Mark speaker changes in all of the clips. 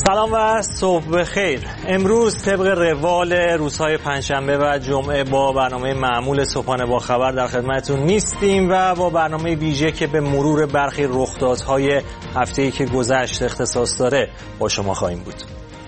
Speaker 1: سلام و صبح بخیر. امروز طبق روال روزهای پنجشنبه و جمعه با برنامه معمول صبحانه با خبر در خدمتتون نیستیم و با برنامه ویژه که به مرور برخی رخدادهای هفته‌ای که گذشت اختصاص داره با شما خواهیم بود.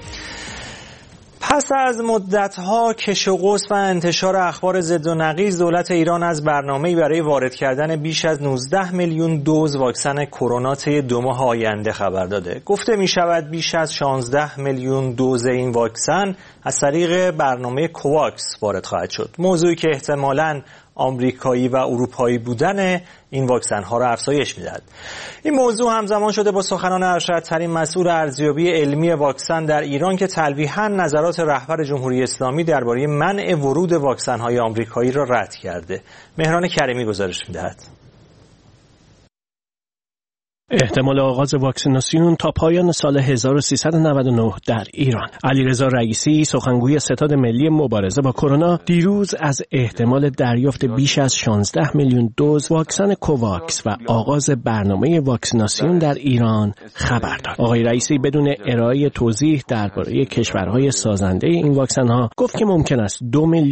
Speaker 1: پس از مدت‌ها کش و قوس و انتشار اخبار ضد و نقیض، دولت ایران از برنامه‌ای برای وارد کردن بیش از 19 میلیون دوز واکسن کرونا طی 2 ماه آینده خبر داده. گفته می‌شود بیش از 16 میلیون دوز این واکسن از طریق برنامه کوواکس وارد خواهد شد. موضوعی که احتمالاً آمریکایی و اروپایی بودن این واکسن ها را افزایش می‌دهد. این موضوع همزمان شده با سخنان ارشدترین مسئول ارزیابی علمی واکسن در ایران که تلویحاً نظرات رهبر جمهوری اسلامی درباره منع ورود واکسن های آمریکایی را رد کرده. مهران کریمی گزارش می‌دهد.
Speaker 2: احتمال آغاز واکسیناسیون تا پایان سال 1399 در ایران. علیرضا رئیسی، سخنگوی ستاد ملی مبارزه با کرونا، دیروز از احتمال دریافت بیش از 16 میلیون دوز واکسن کوواکس و آغاز برنامه واکسیناسیون در ایران خبر داد. آقای رئیسی بدون ارائه توضیح درباره کشورهای سازنده این واکسن‌ها گفت که ممکن است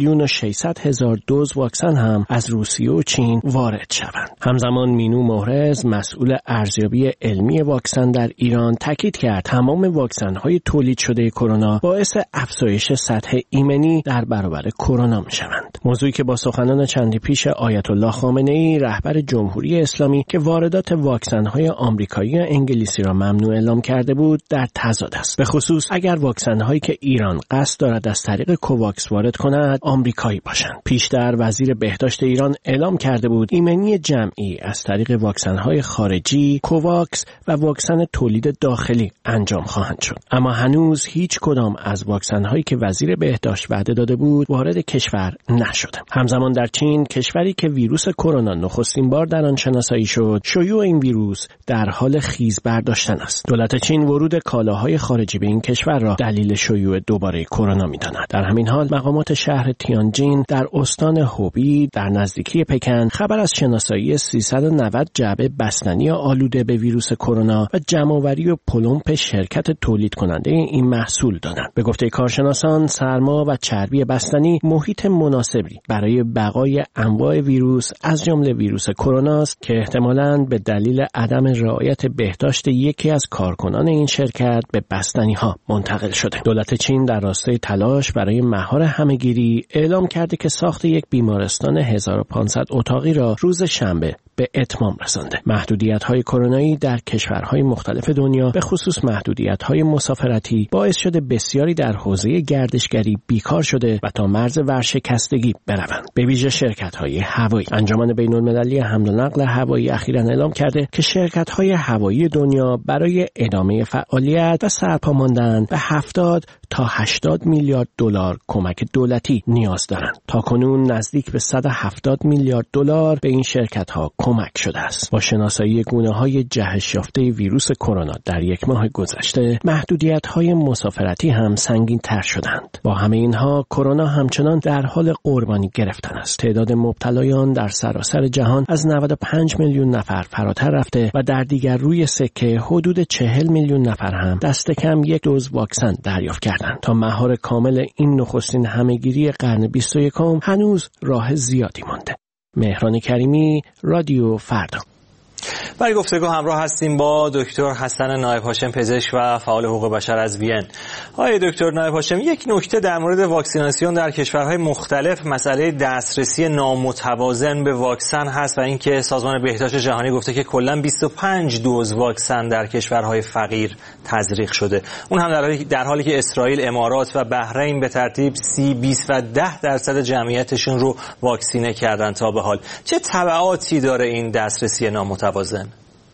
Speaker 2: 2,600,000 دوز واکسن هم از روسیه و چین وارد شوند. همزمان مینو محرز، مسئول ارزیابی علمی واکسن در ایران، تاکید کرد تمام واکسن‌های تولید شده کرونا باعث افزایش سطح ایمنی در برابر کرونا می‌شوند. موضوعی که با سخنان چندی پیش آیت الله خامنه‌ای رهبر جمهوری اسلامی که واردات واکسن‌های آمریکایی و انگلیسی را ممنوع اعلام کرده بود در تضاد است. به خصوص اگر واکسن‌هایی که ایران قصد دارد از طریق کوواکس وارد کند آمریکایی باشند. پیشتر وزیر بهداشت ایران اعلام کرده بود ایمنی جمعی از طریق واکسن‌های خارجی، کوواکس و واکسن تولید داخلی انجام خواهند شد. اما هنوز هیچ کدام از واکسن‌هایی که وزیر بهداشت وعده داده بود وارد کشور نشده. همزمان در چین، کشوری که ویروس کرونا نخستین بار در آن شناسایی شد، شیوع این ویروس در حال خیز برداشتن است. دولت چین ورود کالاهای خارجی به این کشور را دلیل شیوع دوباره کرونا می‌داند. در همین حال مقامات شهر تیانجین در استان هوبی در نزدیکی پکن خبر از شناسایی 390 جعبه بستنی آلوده به ویروس کرونا و جمع‌آوری و پلمپ شرکت تولید کننده این محصول دادند. به گفته کارشناسان، سرما و چربی بستنی محیط مناسبی برای بقای انواع ویروس از جمله ویروس کرونا است که احتمالاً به دلیل عدم رعایت بهداشت یکی از کارکنان این شرکت به بستنی‌ها منتقل شده. دولت چین در راستای تلاش برای مهار همه‌گیری اعلام کرده که ساخت یک بیمارستان 1500 اتاقی را روز شنبه به اتمام رسانده. محدودیت‌های کرونایی در کشورهای مختلف دنیا به خصوص محدودیت‌های مسافرتی باعث شده بسیاری در حوزه گردشگری بیکار شده و تا مرز ورشکستگی بروند. به ویژه شرکت‌های هوایی. انجمن بین‌المللی حمل و نقل هوایی اخیراً اعلام کرده که شرکت‌های هوایی دنیا برای ادامه فعالیت و سرپا ماندن به 70 تا 80 میلیارد دلار کمک دولتی نیاز دارند. تاکنون نزدیک به 170 میلیارد دلار به این شرکت‌ها کمک شده است. با شناسایی گونه‌های جهش یافته ویروس کرونا در یک ماه گذشته، محدودیت‌های مسافرتی هم سنگین‌تر شدند. با همه اینها، کرونا همچنان در حال قربانی گرفتن است. تعداد مبتلایان در سراسر جهان از 95 میلیون نفر فراتر رفته و در دیگر روی سکه حدود 40 میلیون نفر هم دست کم یک دوز واکسن دریافت کردند. تا مهار کامل این نخستین همه‌گیری قرن 21 هنوز راه زیادی مانده. مهران کریمی، رادیو فردا.
Speaker 1: برای گفتگو همراه هستیم با دکتر حسن نایب هاشم، پزشک و فعال حقوق بشر از وین. آقای دکتر نایب هاشم، یک نکته در مورد واکسیناسیون در کشورهای مختلف مسئله دسترسی نامتوازن به واکسن هست و اینکه سازمان بهداشت جهانی گفته که کلا 25 دوز واکسن در کشورهای فقیر تزریق شده. اون هم در حالی که اسرائیل، امارات و بحرین به ترتیب 30, 20 و 10% جمعیتشون رو واکسینه کردن تا به حال. چه تبعاتی داره این دسترسی نامتوازن؟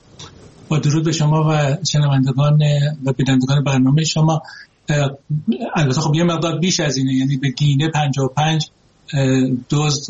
Speaker 3: با درود به شما و شنوندگان و بینندگان برنامه شما. البته خب یه مقدار بیش از اینه، یعنی به گینه 55 دوز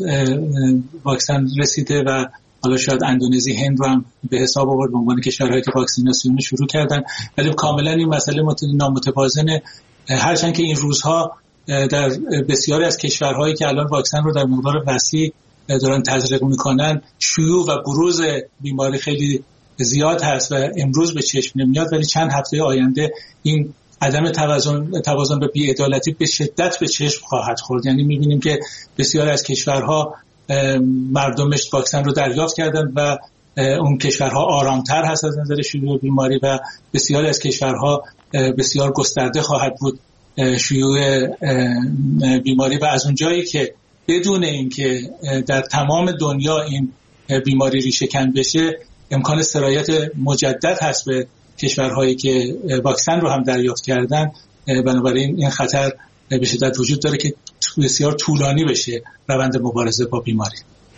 Speaker 3: واکسن رسیده و حالا شاید اندونزی، هند رو هم به حساب آورد به عنوان کشورهایی که واکسیناسیون شروع کردن. ولی کاملا این مسئله نامتوازنه، هرچند که این روزها در بسیاری از کشورهایی که الان واکسن رو در مقدار وسیع دارن تزریق میکنن شیوع و بروز بیماری خیلی زیاد هست و امروز به چشم نمیاد، ولی چند هفته آینده این عدم توازن و بی‌عدالتی به شدت به چشم خواهد خورد. یعنی می‌بینیم که بسیار از کشورها مردمش واکسن رو دریافت کردن و اون کشورها آرامتر هست از نظر شیوع بیماری و بسیار از کشورها بسیار گسترده خواهد بود شیوع بیماری و از اونجایی که بدون اینکه در تمام دنیا این بیماری ریشه‌کن بشه امکان سرایت مجدد هست به کشورهایی که واکسن رو هم دریافت کردن. بنابراین این خطر به شدت وجود داره که بسیار طولانی بشه روند مبارزه با بیماری.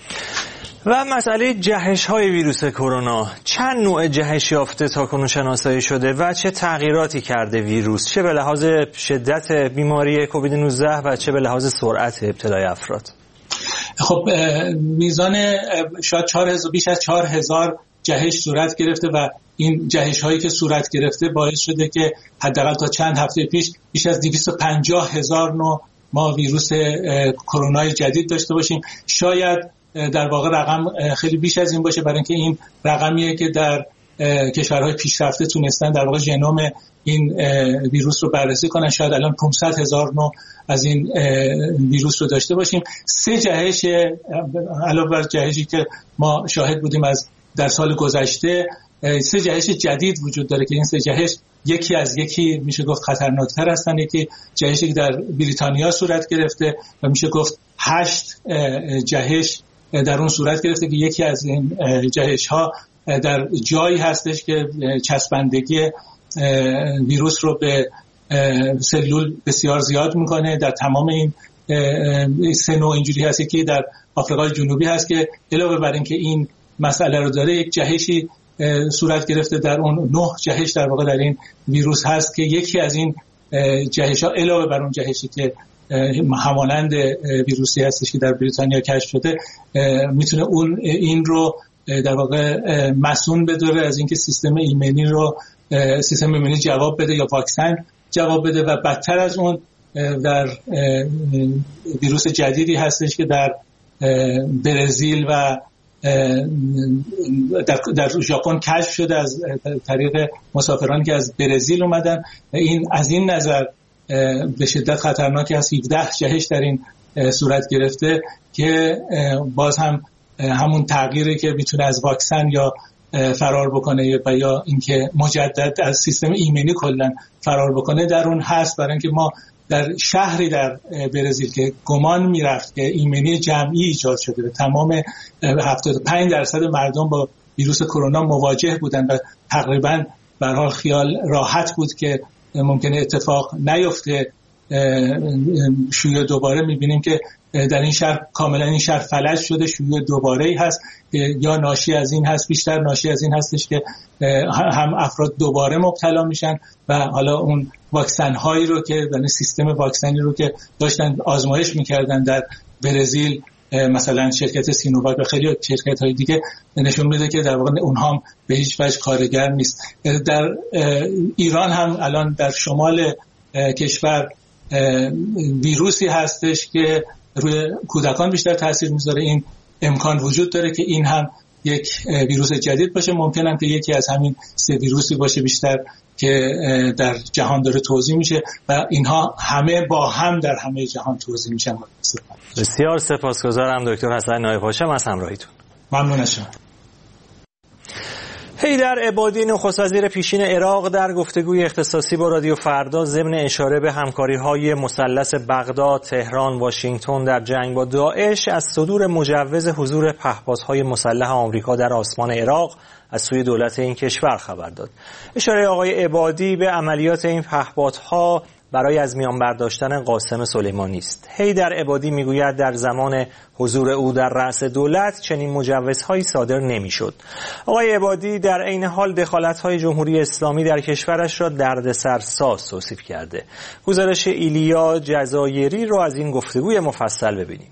Speaker 1: و مسئله جهش‌های ویروس کرونا، چند نوع جهش یافته تاکنون شناسایی شده و چه تغییراتی کرده ویروس، چه به لحاظ شدت بیماری کووید 19 و چه به لحاظ سرعت ابتلای افراد؟
Speaker 3: خب میزان شاید بیش از 4000 جهش صورت گرفته و این جهش هایی که صورت گرفته باعث شده که حداقل تا چند هفته پیش بیش از 250,000 نوع ما ویروس کرونا جدید داشته باشیم. شاید در واقع رقم خیلی بیش از این باشه، برای اینکه این رقمیه که در کشورهای پیشرفته تونستن در واقع ژنوم این ویروس رو بررسی کنن. شاید الان 500,000 نوع از این ویروس رو داشته باشیم. 3 جهش علاوه بر جهشی که ما شاهد بودیم از در سال گذشته، 3 جهش جدید وجود داره که این 3 جهش یکی از یکی میشه گفت خطرناکتر هستن. یکی جهشی که در بریتانیا صورت گرفته و میشه گفت 8 جهش در اون صورت گرفته که یکی از این جهش ها در جایی هستش که چسبندگی ویروس رو به سلول بسیار زیاد میکنه. در تمام این 3 نوع اینجوری هست که در آفریقای جنوبی هست که علاوه بر اینکه این مسئله رو داره، یک جهشی صورت گرفته در اون 9 جهش در واقع در این ویروس هست که یکی از این جهش ها علاوه بر اون جهشی که همانند ویروسی هستش که در بریتانیا کشف شده میتونه این رو در واقع مسئول بداره از اینکه سیستم ایمنی جواب بده یا واکسن جواب بده. و بدتر از اون در ویروس جدیدی هستش که در برزیل و در ژاپن کشف شده از طریق مسافرانی که از برزیل اومدن. این از این نظر به شدت خطرناکی است. 17 جهش در این صورت گرفته که باز هم همون تغییری که میتونه از واکسن یا فرار بکنه و یا اینکه مجدد از سیستم ایمنی کلا فرار بکنه در اون هست. برای اینکه ما در شهری در برزیل که گمان میرفت که ایمنی جمعی ایجاد شده و تمام 75% مردم با ویروس کرونا مواجه بودند و تقریبا به هر حال خیال راحت بود که ممکنه اتفاق نیفته شیوع دوباره، میبینیم که در این شهر کاملا این شهر فلج شده. شیوع دوباره‌ای هست که یا ناشی از این هست، بیشتر ناشی از این هستش که هم افراد دوباره مبتلا میشن و حالا اون واکسن هایی رو که یعنی سیستم واکسنی رو که داشتن آزمایش میکردن در برزیل، مثلا شرکت سینوواک و خیلی شرکت های دیگه، نشون میده که در واقع اونها هم به هیچ وجه کارگر نیست. در ایران هم الان در شمال کشور ویروسی هستش که روی کودکان بیشتر تاثیر میذاره. این امکان وجود داره که این هم یک ویروس جدید باشه. ممکن هم که یکی از همین 3 ویروسی باشه بیشتر که در جهان داره توزیع میشه و اینها همه با هم در همه جهان توزیع میشن.
Speaker 1: بسیار سپاسگزارم دکتر حسن نایب هاشم از همراهیتون.
Speaker 3: ممنون از شما.
Speaker 1: حیدر عبادی نخست وزیر پیشین عراق در گفتگوی اختصاصی با رادیو فردا ضمن اشاره به همکاری‌های مثلث بغداد، تهران، واشنگتن در جنگ با داعش از صدور مجوز حضور پهپادهای مسلح آمریکا در آسمان عراق از سوی دولت این کشور خبر داد. اشاره آقای عبادی به عملیات این پهپادها برای از میان برداشتن قاسم سلیمانی است. حیدر عبادی میگوید در زمان حضور او در رأس دولت چنین مجوزهایی صادر نمیشد. آقای عبادی در عین حال دخالت‌های جمهوری اسلامی در کشورش را دردسرساز توصیف کرده. گزارش ایلیا جزایری را از این گفتگوی مفصل ببینیم.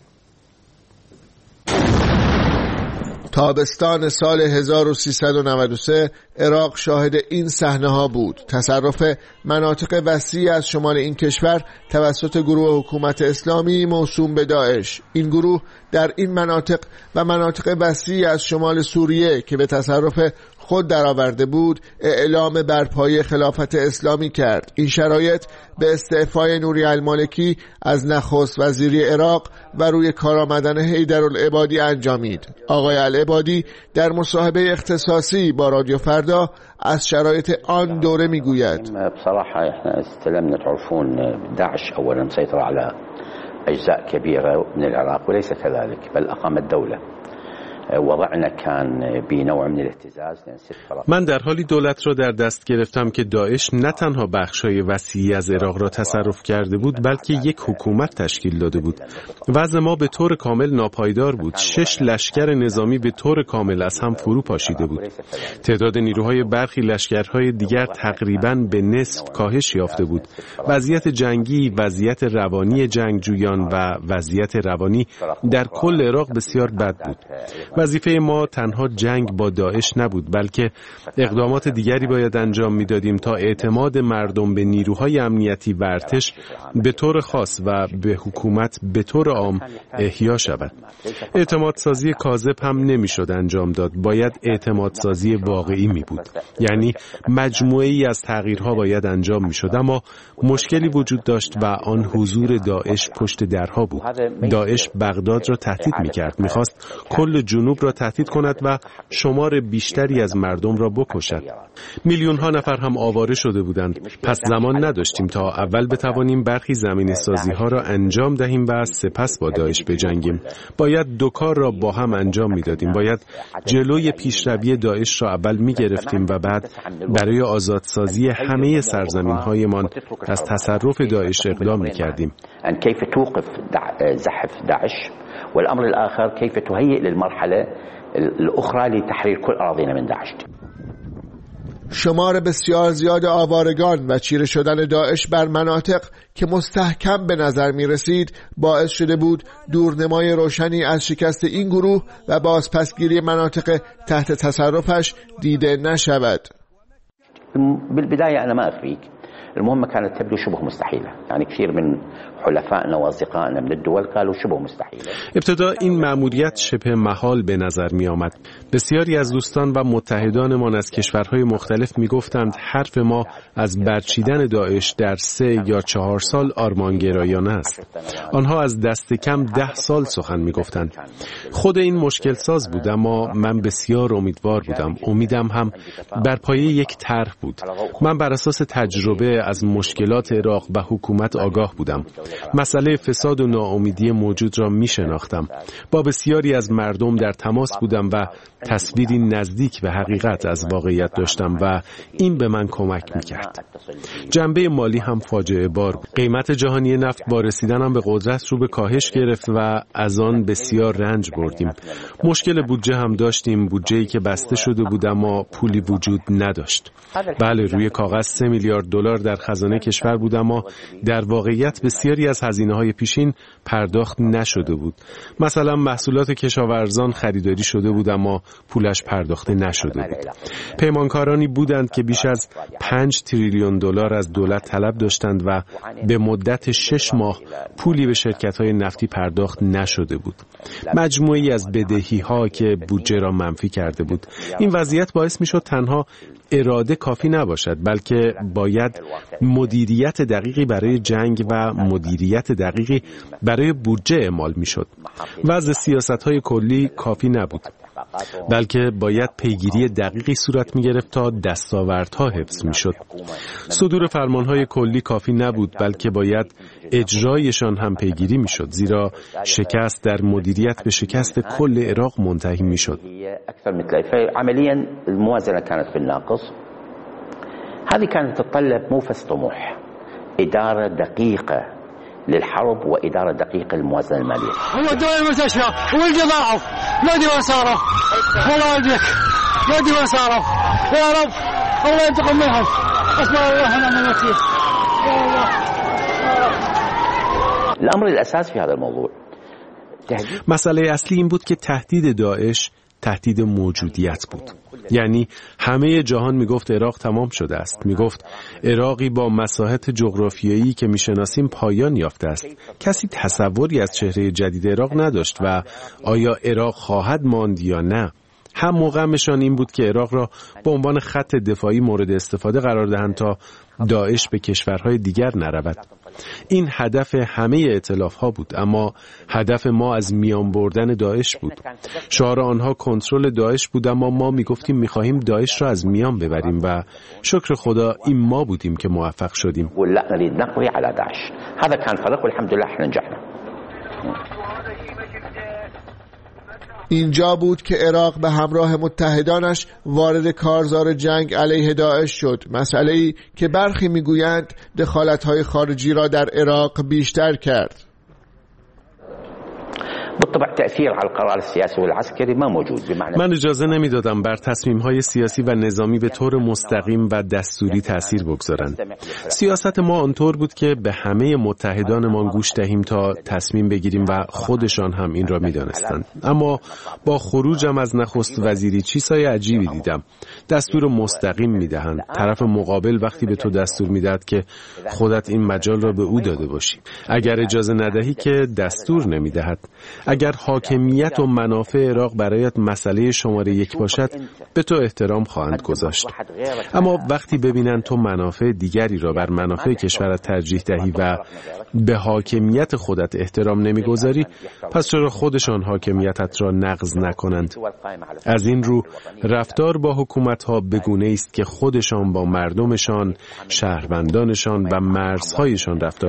Speaker 4: تابستان سال 1393 عراق شاهد این صحنه‌ها بود. تصرف مناطق وسیعی از شمال این کشور توسط گروه حکومت اسلامی موسوم به داعش. این گروه در این مناطق و مناطق وسیعی از شمال سوریه که به تصرف خود درآورده بود اعلام برپایی خلافت اسلامی کرد. این شرایط به استعفای نوری المالکی از نخست وزیری عراق و روی کار آمدن حیدرالعبادی انجامید. آقای العبادی در مصاحبه اختصاصی با رادیو فردا از شرایط آن دوره میگوید:
Speaker 5: بصراحة احنا استلمنا تعرفون داعش اولا مسيطر على اجزاء كبيرة من العراق وليس كذلك بل اقام الدولة.
Speaker 6: من در حالی دولت را در دست گرفتم که داعش نه تنها بخشای وسیعی از عراق را تصرف کرده بود بلکه یک حکومت تشکیل داده بود. وضع ما به طور کامل ناپایدار بود. 6 لشکر نظامی به طور کامل از هم فرو پاشیده بود. تعداد نیروهای برخی لشکرهای دیگر تقریباً به نصف کاهش یافته بود. وضعیت جنگی، وضعیت روانی جنگجویان و وضعیت روانی در کل عراق بسیار بد بود. وظیفه ما تنها جنگ با داعش نبود بلکه اقدامات دیگری باید انجام میدادیم تا اعتماد مردم به نیروهای امنیتی و ارتش به طور خاص و به حکومت به طور عام احیا شود. اعتماد سازی کاذب هم نمیشد انجام داد، باید اعتماد سازی واقعی می بود. یعنی مجموعه‌ای از تغییرها باید انجام میشد، اما مشکلی وجود داشت و آن حضور داعش پشت درها بود. داعش بغداد را تهدید میکرد، میخواست کل جنوب را تهدید کند و شمار بیشتری از مردم را بکشد. میلیون ها نفر هم آواره شده بودند. پس زمان نداشتیم تا اول بتوانیم برخی زمینه سازی ها را انجام دهیم و سپس با داعش بجنگیم. باید دو کار را با هم انجام میدادیم. باید جلوی پیشروی داعش را اول میگرفتیم و بعد برای آزادسازی همه سرزمین هایمان از تصرف داعش اقدام میکردیم.
Speaker 5: كيف توقف زحف داعش والأمر الآخر كيف تهيئ للمرحلة الأخرى لتحرير كل أراضينا من داعش.
Speaker 4: شمار بسیار زیاد آوارگان و چیره شدن داعش بر مناطق که مستحکم به نظر می رسید باعث شده بود دورنمای روشنی از شکست این گروه و بازپسگیری مناطق تحت تصرفش دیده نشود.
Speaker 5: بالبداية أنا ما أخفيك المهمة كانت تبدو شبه مستحيلة، يعني كثير من حلفائنا وأصدقائنا من الدول قالوا شبه مستحيلة.
Speaker 6: ابتدا این مأموریت شبه محال به نظر می آمد. بسیاری از دوستان و متحدانمان از کشورهای مختلف می گفتند حرف ما از برچیدن داعش در 3 یا 4 سال آرمانگرایانه است. آنها از دست کم 10 سال سخن می گفتند. خود این مشکل ساز بود، اما من بسیار امیدوار بودم. امیدم هم بر پایه یک طرح بود. من بر اساس تجربه از مشکلات عراق و حکومت آگاه بودم. مسئله فساد و ناامیدی موجود را می شناختم. با بسیاری از مردم در تماس بودم و تصویری نزدیک به حقیقت از واقعیت داشتم و این به من کمک می کرد. جنبه مالی هم فاجعه بار بود. قیمت جهانی نفت با رسیدنم به قدرت رو به کاهش گرفت و از آن بسیار رنج بردیم. مشکل بودجه هم داشتیم، بودجه‌ای که بسته شده بود اما پولی وجود نداشت. بله، روی کاغذ 3 میلیارد دلار در خزانه کشور بود، اما در واقعیت بسیاری از هزینه‌های پیشین پرداخت نشده بود. مثلا محصولات کشاورزان خریداری شده بود اما پولش پرداخته نشده بود. پیمانکارانی بودند که بیش از 5 تریلیون دلار از دولت طلب داشتند و به مدت 6 ماه پولی به شرکت‌های نفتی پرداخت نشده بود. مجموعه‌ای از بدهی‌ها که بودجه را منفی کرده بود. این وضعیت باعث می‌شد تنها اراده کافی نباشد، بلکه باید مدیریت دقیقی برای جنگ و مدیریت دقیقی برای بودجه اعمال می‌شد. وضع سیاست‌های کلی کافی نبود، بلکه باید پیگیری دقیقی صورت می‌گرفت تا دستاوردها حفظ می‌شد. صدور فرمان‌های کلی کافی نبود، بلکه باید اجرایشان هم پیگیری می‌شد، زیرا شکست در مدیریت به شکست کل عراق منتهی می‌شد.
Speaker 5: عمليا الموازنة كانت في الناقص. هذه كانت تتطلب موفز طموح، إدارة دقيقة للحرب وإدارة دقيقة للموازنة المالية.
Speaker 7: هو دول المستشفى والجضاعف لا دي وصاروا والله يجيك لا دي وصاروا يا رب الله ينتقم منهم. أسمع الله ونعم الوكيل.
Speaker 5: الأمر الأساس في هذا الموضوع
Speaker 6: مسئله اصلی این بود که تهدید داعش تهدید موجودیت بود. یعنی همه جهان میگفت عراق تمام شده است. میگفت عراقی با مساحت جغرافیایی که میشناسیم پایان یافته است. کسی تصوری از چهره جدید عراق نداشت و آیا عراق خواهد ماند یا نه. هم موقعشان این بود که عراق را به عنوان خط دفاعی مورد استفاده قرار دهند تا داعش به کشورهای دیگر نرود. این هدف همه ائتلاف‌ها بود، اما هدف ما از میان بردن داعش بود. شعار آنها کنترل داعش بود، اما ما میگفتیم می‌خواهیم داعش را از میان ببریم و شکر خدا این ما بودیم که موفق شدیم.
Speaker 4: اینجا بود که عراق به همراه متحدانش وارد کارزار جنگ علیه داعش شد، مسئله‌ای که برخی میگویند دخالت‌های خارجی را در عراق بیشتر کرد.
Speaker 5: بالطبع تأثیر على القرار السیاسی والعسکری ما موجود.
Speaker 6: من اجازه نمیدادم بر تصمیم‌های سیاسی و نظامی به طور مستقیم و دستوری تأثیر بگذارند. سیاست ما آنطور بود که به همه متحدانمان گوش دهیم تا تصمیم بگیریم و خودشان هم این را می‌دانستند. اما با خروجم از نخست وزیری چیزهای عجیبی دیدم. دستور مستقیم می‌دهند. طرف مقابل وقتی به تو دستور می‌دهد که خودت این مجال را به او داده باشی. اگر اجازه ندهی که دستور نمی‌دهد. اگر حاکمیت و منافع عراق برایت مسئله شماره یک باشد، به تو احترام خواهند گذاشت. اما وقتی ببینند تو منافع دیگری را بر منافع کشورت ترجیح دهی و به حاکمیت خودت احترام نمیگذاری، پس چرا خودشان حاکمیتت را نقض نکنند؟ از این رو رفتار با حکومت‌ها به گونه‌ای است که خودشان با مردمشان، شهروندانشان و مرزهایشان رفتار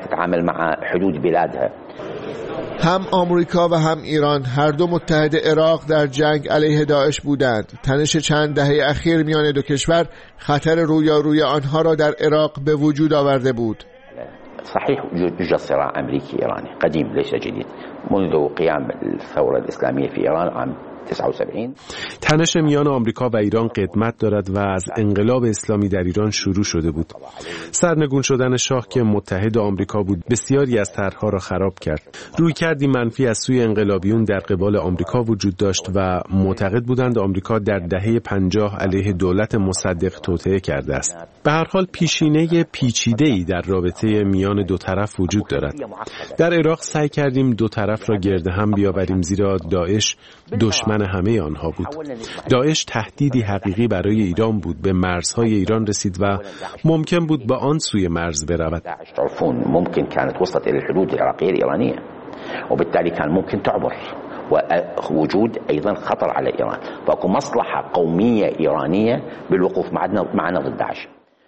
Speaker 6: می‌کنند.
Speaker 4: هم آمریکا و هم ایران هر دو متحد عراق در جنگ علیه داعش بودند. تنش چند دهه اخیر میان دو کشور خطر رویاروی آنها را در عراق به وجود آورده بود.
Speaker 5: صحيح يوجد صراع أمريكي إيراني قديم ليس جديد منذ قيام الثورة الإسلامية في إيران عام 79.
Speaker 6: تنش میان آمریکا و ایران قدمت دارد و از انقلاب اسلامی در ایران شروع شده بود. سرنگون شدن شاه که متحد آمریکا بود بسیاری از طرح‌ها را خراب کرد. رویکردی منفی از سوی انقلابیون در قبال آمریکا وجود داشت و معتقد بودند آمریکا در دهه 50 علیه دولت مصدق توطئه کرده است. به هر حال پیشینه پیچیده‌ای در رابطه میان دو طرف وجود دارد. در عراق سعی کردیم دو طرف را گرد هم بیاوریم، زیرا داعش دشمن همه آنها بود. داعش تهدیدی حقیقی برای ایران بود. به مرزهای ایران رسید و ممکن بود به آن سوی مرز برود.
Speaker 5: ممکن كانت وصلت الى الحدود العراقية الإيرانية وبالتالي كان ممكن تعبر ووجود أيضا خطر على إيران فأكو مصلحة قومية إيرانية بالوقوف معنا ضد داعش.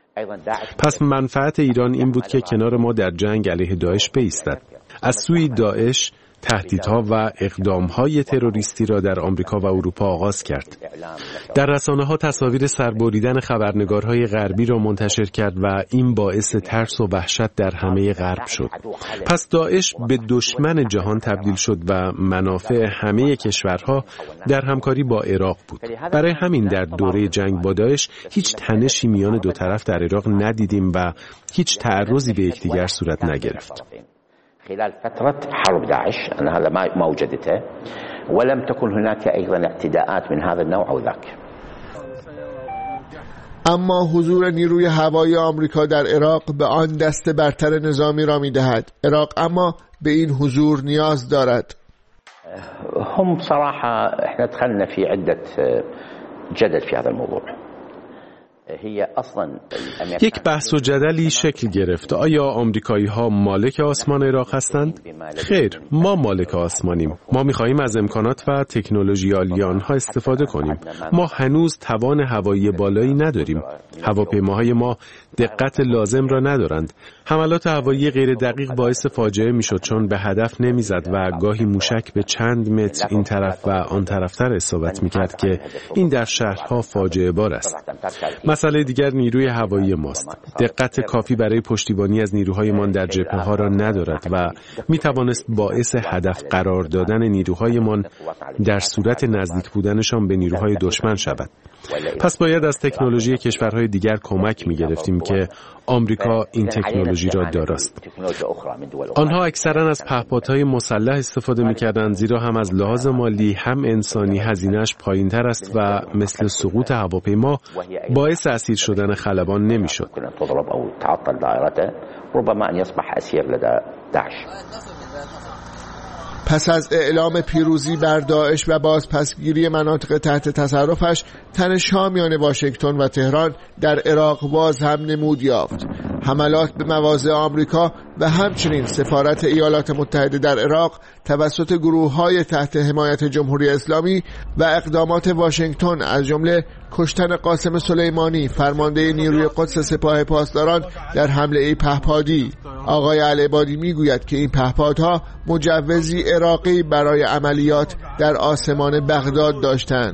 Speaker 6: پس منفعت ایران این بود که کنار ما در جنگ علیه داعش بایستد. از سوی داعش تهدیدها و اقدامهای تروریستی را در آمریکا و اروپا آغاز کرد. در رسانه‌ها تصاویر سربریدن خبرنگارهای غربی را منتشر کرد و این باعث ترس و وحشت در همه غرب شد. پس داعش به دشمن جهان تبدیل شد و منافع همه کشورها در همکاری با عراق بود. برای همین در دوره جنگ با داعش هیچ تنشی میان دو طرف در عراق ندیدیم و هیچ تعرضی به یکدیگر صورت نگرفت.
Speaker 5: خلال فترة حرب داعش أن هذا ما وجدته ولم تكن هناك أيضا اعتداءات من هذا النوع أو ذاك.
Speaker 4: اما حضور نیروی هوایی آمریکا در عراق به آن دست برتر نظامی را می‌دهد. عراق اما به این حضور نیاز دارد.
Speaker 5: هم صراحة احنا دخلنا في عدة جدل في هذا الموضوع.
Speaker 6: یک بحث و جدلی شکل گرفت. آیا آمریکایی‌ها مالک آسمان عراق هستند؟ خیر، ما مالک آسمانیم. ما می‌خواهیم از امکانات و تکنولوژی عالی آنها استفاده کنیم. ما هنوز توان هوایی بالایی نداریم. هواپیماهای ما دقت لازم را ندارند. حملات هوایی غیر دقیق باعث فاجعه میشد چون به هدف نمیزد و گاهی موشک به چند متر این طرف و آن طرفتر اصابت میکرد که این در شهرها فاجعه بار است. مسئله دیگر نیروی هوایی ماست. دقت کافی برای پشتیبانی از نیروهایمان در جبهه‌ها را ندارد و میتوانست باعث هدف قرار دادن نیروهایمان در صورت نزدیک بودنشان به نیروهای دشمن شود. پس باید از تکنولوژی کشورهای دیگر کمک می‌گرفتیم که آمریکا این تکنولوژی را داراست. آنها اکثراً از پهپادهای مسلح استفاده می‌کردند، زیرا هم از لحاظ مالی هم انسانی هزینه‌اش پایین‌تر است و مثل سقوط هواپیما باعث اسیر شدن خلبان نمی‌شد.
Speaker 4: پس از اعلام پیروزی بر داعش و بازپسگیری مناطق تحت تصرفش، تنش ها میان واشنگتن و تهران در عراق باز هم نمود یافت. حملات به مواضع آمریکا و همچنین سفارت ایالات متحده در عراق توسط گروه‌های تحت حمایت جمهوری اسلامی و اقدامات واشنگتن از جمله کشتن قاسم سلیمانی فرمانده نیروی قدس سپاه پاسداران در حمله پهپادی. آقای العبادی میگوید که این پهپادها مجوزی عراقی برای عملیات در آسمان بغداد داشتند.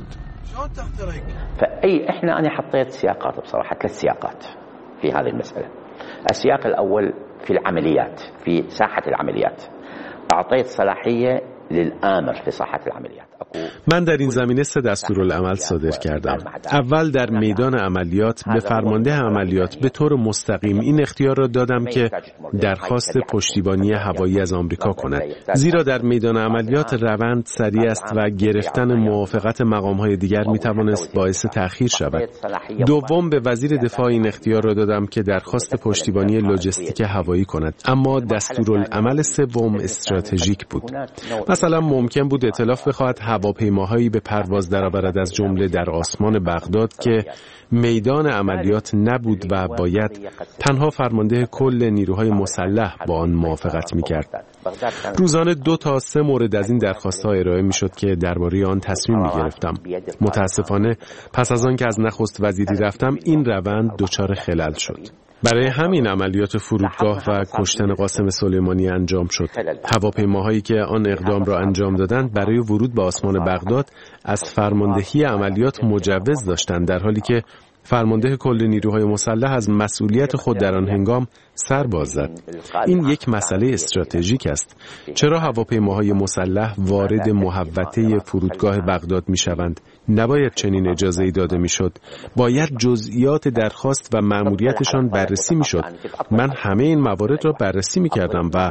Speaker 5: أنا حطيت سياقات بصراحة، 3 سياقات في هذه المسألة. السياق الأول في العمليات، في ساحة العمليات. أعطيت صلاحية للآمر في ساحة العمليات.
Speaker 6: من در این زمینه 3 دستورالعمل صادر کردم. اول در میدان عملیات به فرمانده عملیات به طور مستقیم این اختیار را دادم که درخواست پشتیبانی هوایی از آمریکا کند، زیرا در میدان عملیات روند سریع است و گرفتن موافقت مقام‌های دیگر میتوانست باعث تأخیر شود. دوم به وزیر دفاع این اختیار را دادم که درخواست پشتیبانی لوجستیک هوایی کند، اما دستورالعمل سوم استراتژیک بود. مثلا ممکن بود ائتلاف بخواهد هواپیماهایی به پرواز درآورد از جمله در آسمان بغداد که میدان عملیات نبود و باید تنها فرمانده کل نیروهای مسلح با آن موافقت می‌کرد. روزانه 2 تا 3 مورد از این درخواست‌ها ارائه می‌شد که درباره آن تصمیم می‌گرفتم. متأسفانه پس از آن که از نخست وزیری رفتم این روند دچار خلل شد. برای همین عملیات فرودگاه و کشتن قاسم سلیمانی انجام شد. هواپیماهایی که آن اقدام را انجام دادند برای ورود به آسمان بغداد از فرماندهی عملیات مجوز داشتند، در حالی که فرمانده کل نیروهای مسلح از مسئولیت خود در آن هنگام سر باز زد. این یک مسئله استراتژیک است. چرا هواپیماهای مسلح وارد محوطه فرودگاه بغداد می‌شوند؟ نباید چنین اجازه‌ای داده می‌شد. باید جزئیات درخواست و مأموریتشان بررسی می‌شد. من همه این موارد را بررسی می‌کردم و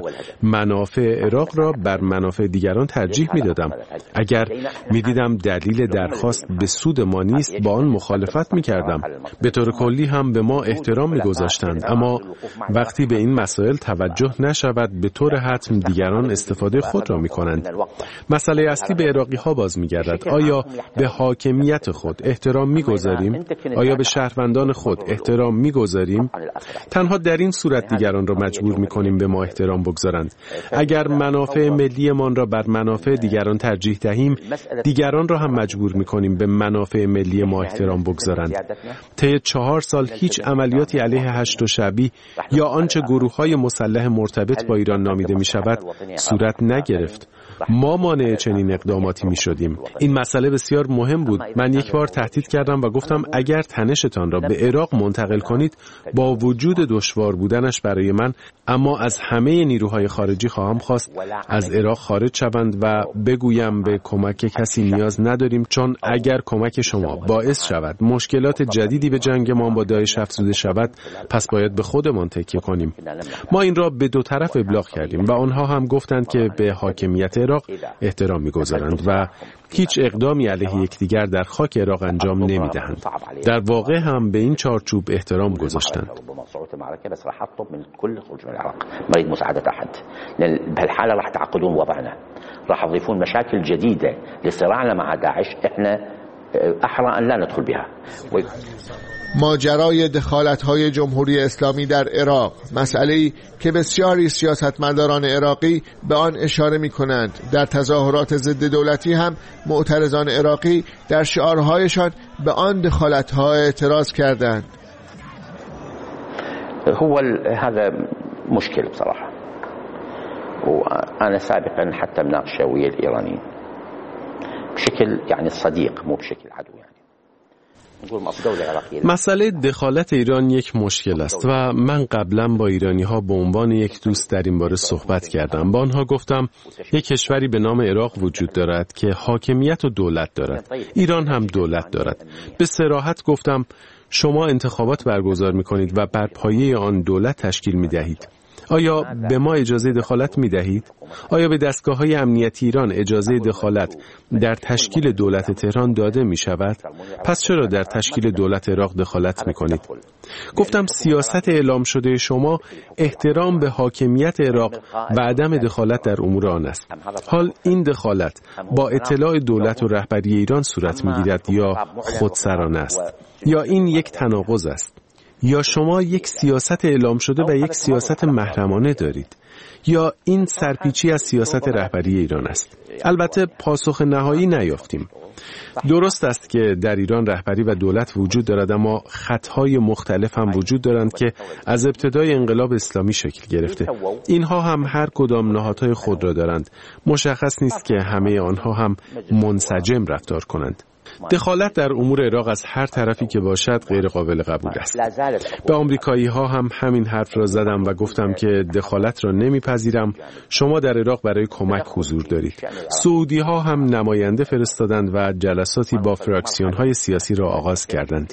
Speaker 6: منافع عراق را بر منافع دیگران ترجیح می‌دادم. اگر می‌دیدم دلیل درخواست به سود ما نیست، با آن مخالفت می‌کردم. به طور کلی هم به ما احترام می‌گذاشتند، اما وقتی به این مسائل توجه نشود به طور حتم دیگران استفاده خود را می‌کنند. مسئله اصلی به عراقی‌ها باز می‌گردد. آیا به حاکمیت خود احترام می‌گذاریم؟ آیا به شهروندان خود احترام می‌گذاریم؟ تنها در این صورت دیگران را مجبور می‌کنیم به ما احترام بگذارند. اگر منافع ملیمان را بر منافع دیگران ترجیح دهیم، دیگران را هم مجبور می‌کنیم به منافع ملی ما احترام بگذارند. طی 4 سال هیچ عملیاتی علیه هشت شعبی یا آنچه گروه‌های مسلح مرتبط با ایران نامیده می‌شود صورت نگرفت. ما مانع چنین اقداماتی می‌شدیم. این مسئله بسیار مهم بود. من یک بار تهدید کردم و گفتم اگر تنشتان را به عراق منتقل کنید، با وجود دشوار بودنش برای من، اما از همه نیروهای خارجی خواهم خواست از عراق خارج شوند و بگویم به کمک کسی نیاز نداریم، چون اگر کمک شما باعث شود مشکلات جدیدی به جنگ ما با داعش افزوده شود، پس باید به خودمان تکیه کنیم. ما این را به 2 طرف ابلاغ کردیم و آنها هم گفتند که به حاکمیت عراق احترام می‌گذارند و هیچ اقدامی علیه یکدیگر در خاک عراق انجام نمی‌دهند. در واقع هم به این چارچوب احترام گذاشتند.
Speaker 5: مريد مساعدة أحد، لأن بهالحالة راح تعقدون وضعنا، راح يضيفون مشاكل جديدة لصراعنا مع داعش، إحنا أحرى أن لا ندخل بها.
Speaker 4: ماجرای دخالت‌های جمهوری اسلامی در عراق، مسئله‌ای که بسیاری سیاستمداران عراقی به آن اشاره می‌کنند. در تظاهرات ضد دولتی هم معترضان عراقی در شعارهایشان به آن دخالت‌ها اعتراض کردند.
Speaker 5: هذا مشكل بصراحة، وأنا سابقا حتى مناقشة ويا الإيرانيين بشكل يعني صديق مو بشكل عدو.
Speaker 6: مسئله دخالت ایران یک مشکل است و من قبلا با ایرانی‌ها به عنوان یک دوست در این باره صحبت کردم. با آنها گفتم یک کشوری به نام عراق وجود دارد که حاکمیت و دولت دارد. ایران هم دولت دارد. به صراحت گفتم شما انتخابات برگزار می‌کنید و بر پایه آن دولت تشکیل می‌دهید. آیا به ما اجازه دخالت می دهید؟ آیا به دستگاه‌های امنیتی ایران اجازه دخالت در تشکیل دولت تهران داده می شود؟ پس چرا در تشکیل دولت عراق دخالت می کنید؟ گفتم سیاست اعلام شده شما احترام به حاکمیت عراق و عدم دخالت در امور آن است. حال این دخالت با اطلاع دولت و رهبری ایران صورت می گیرد یا خودسرانه است؟ یا این یک تناقض است؟ یا شما یک سیاست اعلام شده و یک سیاست محرمانه دارید؟ یا این سرپیچی از سیاست رهبری ایران است؟ البته پاسخ نهایی نیافتیم. درست است که در ایران رهبری و دولت وجود دارد، اما خطهای مختلف هم وجود دارند که از ابتدای انقلاب اسلامی شکل گرفته. اینها هم هر کدام نهادهای خود را دارند. مشخص نیست که همه آنها هم منسجم رفتار کنند. دخالت در امور عراق از هر طرفی که باشد غیر قابل قبول است. به آمریکایی ها هم همین حرف را زدم و گفتم که دخالت را نمیپذیرم. شما در عراق برای کمک حضور دارید. سعودی ها هم نماینده فرستادند و جلساتی با فراکسیون های سیاسی را آغاز کردند.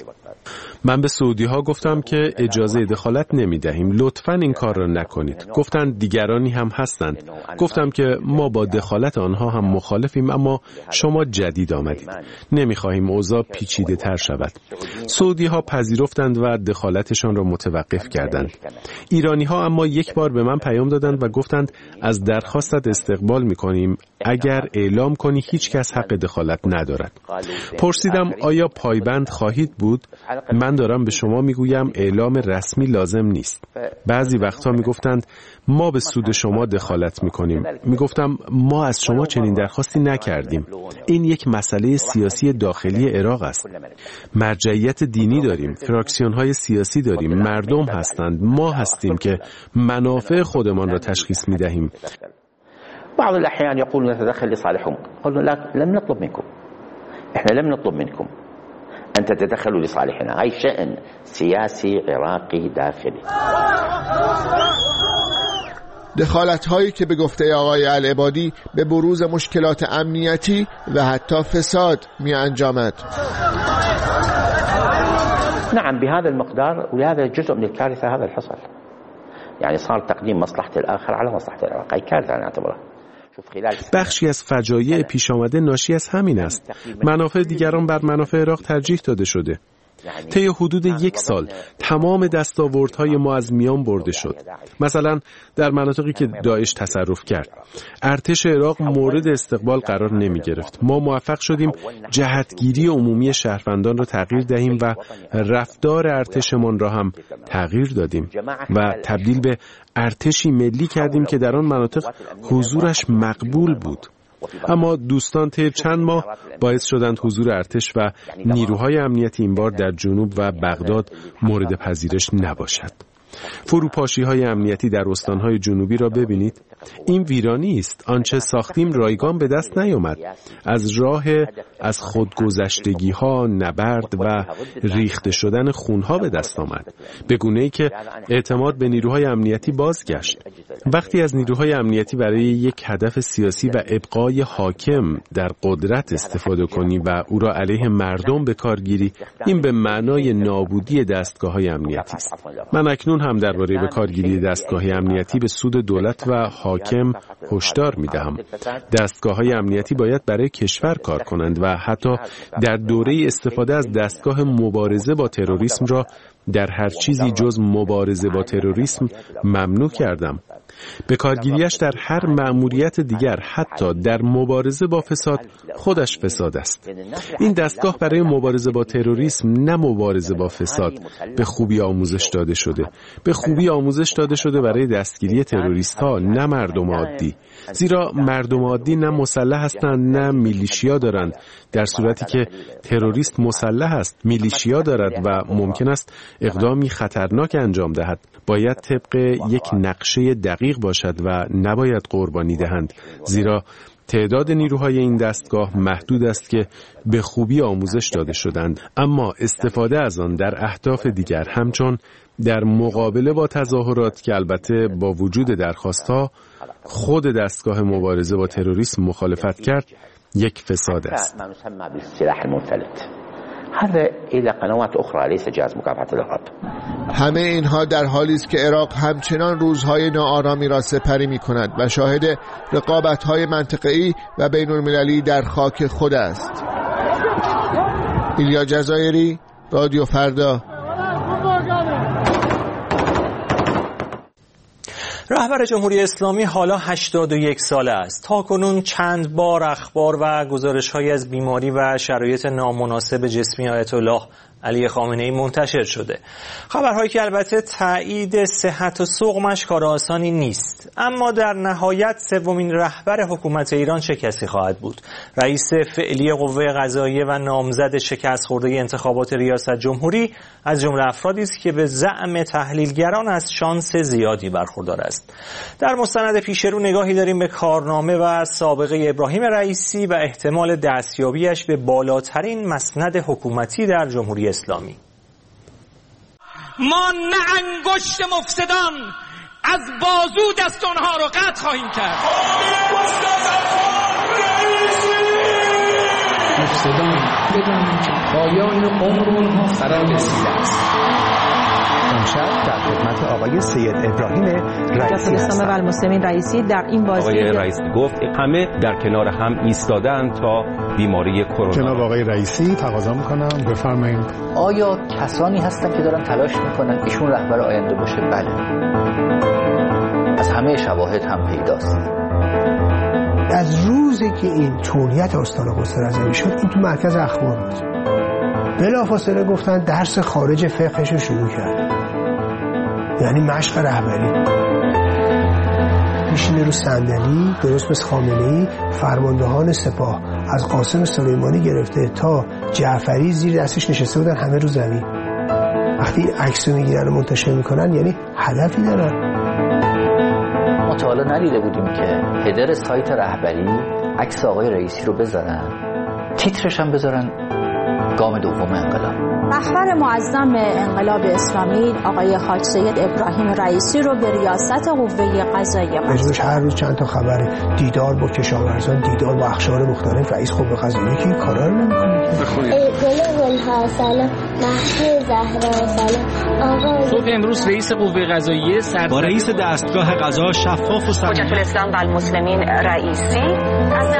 Speaker 6: من به سعودی ها گفتم که اجازه دخالت نمی دهیم، لطفاً این کار را نکنید. گفتند دیگرانی هم هستند. گفتم که ما با دخالت آنها هم مخالفیم، اما شما جدید آمدید. نمی خواهیم اوضاع پیچیده تر شود. سعودی ها پذیرفتند و دخالتشان را متوقف کردند. ایرانی ها اما یک بار به من پیام دادند و گفتند از درخواستت استقبال می کنیم، اگر اعلام کنی هیچ کس حق دخالت ندارد. پرسیدم آیا پایبند خواهید بود؟ من دارم به شما میگویم اعلام رسمی لازم نیست. بعضی وقتها میگفتند ما به سود شما دخالت میکنیم. میگفتم ما از شما چنین درخواستی نکردیم. این یک مسئله سیاسی داخلی عراق است. مرجعیت دینی داریم، فراکسیون های سیاسی داریم، مردم هستند، ما هستیم که منافع خودمان را تشخیص میدهیم.
Speaker 5: بعض الأحيان يقولون نتدخل لصالحهم. قلنا لا، لم نطلب منكم. احنا لم نطلب منكم أن تتدخلوا لصالحنا. هاي شأن سياسي عراقي داخلي.
Speaker 4: دخالت هایی که به گفته آقای العبادی به بروز مشکلات امنیتی و حتی فساد می انجامد.
Speaker 5: نعم بهذا المقدار، وهذا جزء من الكارثة هذا الحصل. يعني صار تقديم مصلحة الآخر على مصلحة العراق. هاي كارثة نعتبرها.
Speaker 6: بخشی از فجایع پیش آمده ناشی از همین است. منافع دیگران بر منافع عراق ترجیح داده شده. طی حدود 1 سال تمام دستاوردهای ما از میان برده شد. مثلا در مناطقی که داعش تصرف کرد، ارتش عراق مورد استقبال قرار نمی گرفت. ما موفق شدیم جهتگیری عمومی شهروندان را تغییر دهیم و رفتار ارتشمان را هم تغییر دادیم و تبدیل به ارتشی ملی کردیم که در آن مناطق حضورش مقبول بود. اما دوستان طی چند ماه باعث شدند حضور ارتش و نیروهای امنیتی این بار در جنوب و بغداد مورد پذیرش نباشد. فروپاشی‌های امنیتی در استان‌های جنوبی را ببینید. این ویرانی است. آنچه ساختیم رایگان به دست نیامد. از خودگذشتگی‌ها، نبرد و ریخته شدن خونها به دست آمد. به گونه‌ای که اعتماد به نیروهای امنیتی بازگشت. وقتی از نیروهای امنیتی برای یک هدف سیاسی و ابقای حاکم در قدرت استفاده کنی و او را علیه مردم به کار گیری، این به معنای نابودی دستگاه‌های امنیتی است. من اکنون هم درباره به کارگیری دستگاه‌های امنیتی به سود دولت و حاکم هشدار می‌دهم. دستگاه‌های امنیتی باید برای کشور کار کنند و حتی در دوره استفاده از دستگاه مبارزه با تروریسم را در هر چیزی جز مبارزه با تروریسم ممنوع کردم. به کارگیریش در هر مأموریت دیگر، حتی در مبارزه با فساد، خودش فساد است. این دستگاه برای مبارزه با تروریسم، نه مبارزه با فساد، به خوبی آموزش داده شده. به خوبی آموزش داده شده برای دستگیری تروریست‌ها، نه مردم عادی. زیرا مردم عادی نه مسلح هستند نه میلیشیا دارند، در صورتی که تروریست مسلح است، میلیشیا دارد و ممکن است اقدامی خطرناک انجام دهد. باید طبق یک نقشه دقیق باشد و نباید قربانی دهند، زیرا تعداد نیروهای این دستگاه محدود است که به خوبی آموزش داده شدند، اما استفاده از آن در اهداف دیگر همچون در مقابله با تظاهرات که البته با وجود درخواست‌ها خود دستگاه مبارزه با تروریسم مخالفت کرد یک فساد است.
Speaker 4: همه اینها در حالی است که عراق همچنان روزهای ناآرامی را سپری می‌کند و شاهد رقابت‌های منطقه‌ای و بین‌المللی در خاک خود است. ایلیا جزایری، رادیو فردا.
Speaker 1: رهبر جمهوری اسلامی حالا 81 ساله است. تاکنون چند بار اخبار و گزارش‌هایی از بیماری و شرایط نامناسب جسمی آیت الله علی خامنه‌ای منتشر شده. خبرهایی که البته تایید صحت و سقمش کار آسانی نیست. اما در نهایت سومین رهبر حکومت ایران چه کسی خواهد بود؟ رئیس فعلی قوه قضاییه و نامزد شکست خورده انتخابات ریاست جمهوری از جمله افرادی است که به زعم تحلیلگران از شانس زیادی برخوردار است. در مستند پیشرو نگاهی داریم به کارنامه و سابقه ابراهیم رئیسی و احتمال دستیابیش به بالاترین مسند حکومتی در جمهوری اسلامی.
Speaker 8: ما نه انگشت مفسدان از بازو دست اونها رو قطع خواهیم کرد.
Speaker 9: مفسدان بدانید که پایان عمر اونها فرا رسیده است. امشب در خدمت آقای سید ابراهیم رئیسی
Speaker 10: اسلام و المسلمین رئیسی در این بازی
Speaker 11: آقای رئیسی گفت همه در کنار هم ایستادند تا بیماری کرونا.
Speaker 12: جناب آقای رئیسی تقاضا میکنم بفرمایید.
Speaker 13: آیا کسانی هستن که دارن تلاش میکنن ایشون رهبر آینده باشه؟ بله. از همه شواهد هم پیداست.
Speaker 14: از روزی که این تولیت استان قدس رضوی شد این تو مرکز اخبار بود. بلافاصله گفتن درس خارج فقهش رو شروع کرد. یعنی مشق رهبری. میشینه رو صندلی درست مثل خامنه‌ای، فرماندهان سپاه از قاسم سلیمانی گرفته تا جعفری زیر دستش نشسته بودن همه رو زمین. وقتی این عکس رو میگیرن و منتشر میکنن یعنی هدفی دارن.
Speaker 13: ما تا حالا ندیده بودیم که هدر سایت رهبری عکس آقای رئیسی رو بذارن، تیترش هم بذارن گام دوم انقلاب.
Speaker 10: رهبر معظم انقلاب اسلامی آقای حاج سید ابراهیم رئیسی رو به ریاست قوه قضاییه
Speaker 14: مجبورش هر روز چند تا خبر دیدار با کشاورزان، دیدار با اقشار مختلف، رئیس قوه قضاییه که این کارا رو نمی‌کنه.
Speaker 15: گل سلام مهدی زهرا سلام.
Speaker 16: صبح امروز رئیس قوه قضاییه
Speaker 17: با رئیس دستگاه قضا شفاف و صریح
Speaker 10: حجت الاسلام و المسلمین رئیسی از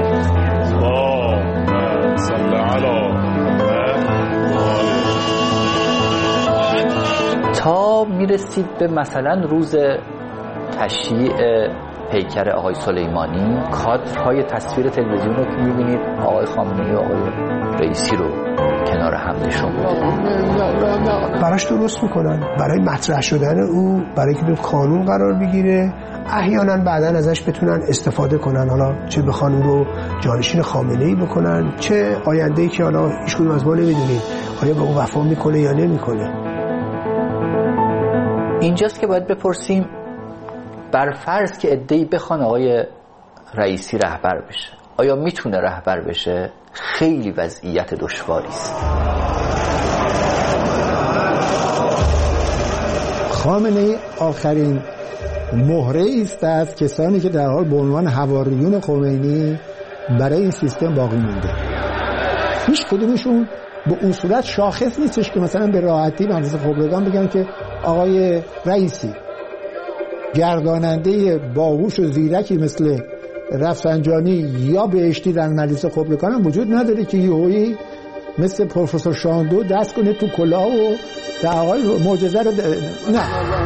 Speaker 13: تا میرسید به مثلا روز تشییع پیکر آقای سلیمانی، کادرهای تصویر تلویزیون رو که میبینید آقای خامنه‌ای و آقای رئیسی رو کنار هم نشون میدن.
Speaker 14: براش درست میکنن، برای مطرح شدن او، برای که تو قانون قرار بگیره، احیانا بعداً ازش بتونن استفاده کنن، حالا چه بخوان اون رو جانشین خامنه‌ای بکنن، چه آینده‌ای که حالا هیچ کدوم از ما نمیدونیم آیا به اون وفا میکنه یا نمیکنه.
Speaker 13: اینجاست که باید بپرسیم بر فرض که عده‌ای بخوان آقای رئیسی رهبر بشه، آیا میتونه رهبر بشه؟ خیلی وضعیت دشواری است.
Speaker 12: خامنه‌ای آخرین مهره است از کسانی که در حال به عنوان حواریون خمینی برای این سیستم باقی مونده. هیچ کدومشون به اون صورت شاخص نیستش که مثلا به راحتی مجلس خبرگان بگن که آقای رئیسی گرداننده باهوش و زیرکی مثل رفسنجانی یا بهشتی در مجلس خبرگان هم وجود نداره که یهویی مثل پروفسور شاندو دست کنه تو کلاه و در آقای معجزه رو نه.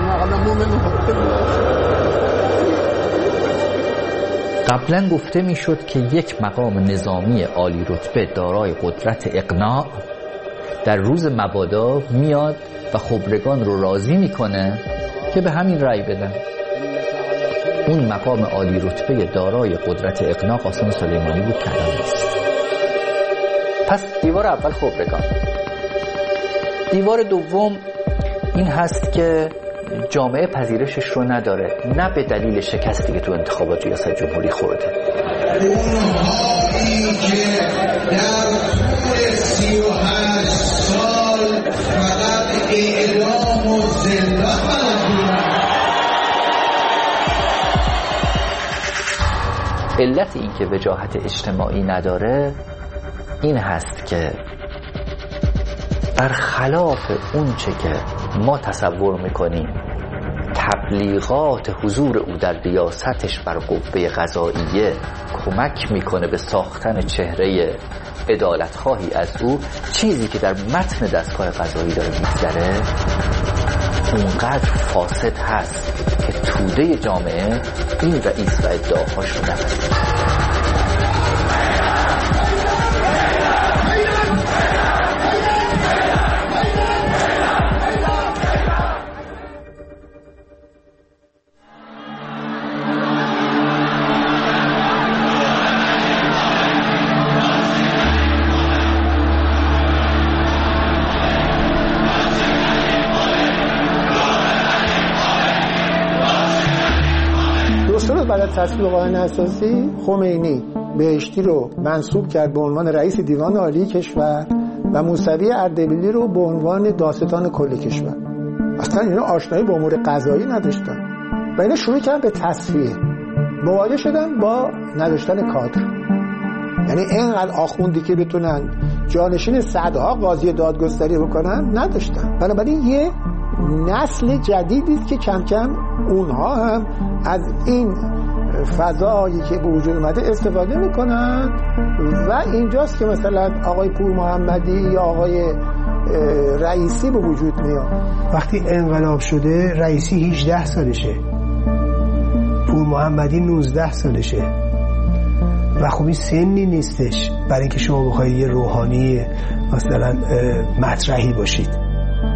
Speaker 13: قبلا گفته میشد که یک مقام نظامی عالی رتبه دارای قدرت اقناع در روز مبادا میاد و خبرگان رو راضی میکنه که به همین رأی بدن. اون مقام عالی رتبه دارای قدرت اقناع قاسم سلیمانی بود که الان نیست. پس دیوار اول خبرگان. دیوار دوم این هست که جامعه پذیرشش رو نداره، نه به دلیل شکستی که تو انتخابات ریاست جمهوری خورده،
Speaker 18: اونهایی که در طول 38 سال فقط اعدام و زندان بودن.
Speaker 13: علت این که وجاهت اجتماعی نداره این هست که برخلاف اون چه که ما تصور میکنیم تبلیغات حضور او در ریاستش بر قوه قضاییه کمک میکنه به ساختن چهره عدالتخواهی از او، چیزی که در متن دستگاه قضایی داره میگذره اونقدر فاسد هست که توده جامعه این رئیس و ادعاهاش رو نپذیره.
Speaker 12: بعد از تصویب قانون اساسی خمینی بهشتی رو منصوب کرد به عنوان رئیس دیوان عالی کشور و موسوی اردبیلی رو به عنوان دادستان کل کشور. اصلا اینا آشنایی با امور قضایی نداشتن و اینا شروع کردن به تصفیه، مواجه شدن با نداشتن کادر. یعنی اینقدر آخوندی که بتونن جانشین صدها قاضی دادگستری بکنن نداشتن. بنابراین یه نسل جدیدی است که کم کم اونها هم از این فضایی که به وجود اومده استفاده میکنن و اینجاست که مثلا آقای پور محمدی یا آقای رئیسی به وجود میاد.
Speaker 14: وقتی انقلاب شده رئیسی 18 سالشه، پور محمدی 19 سالشه و خب این سنی نیستش برای اینکه شما بخواید یه روحانی مثلا مطرحی باشید.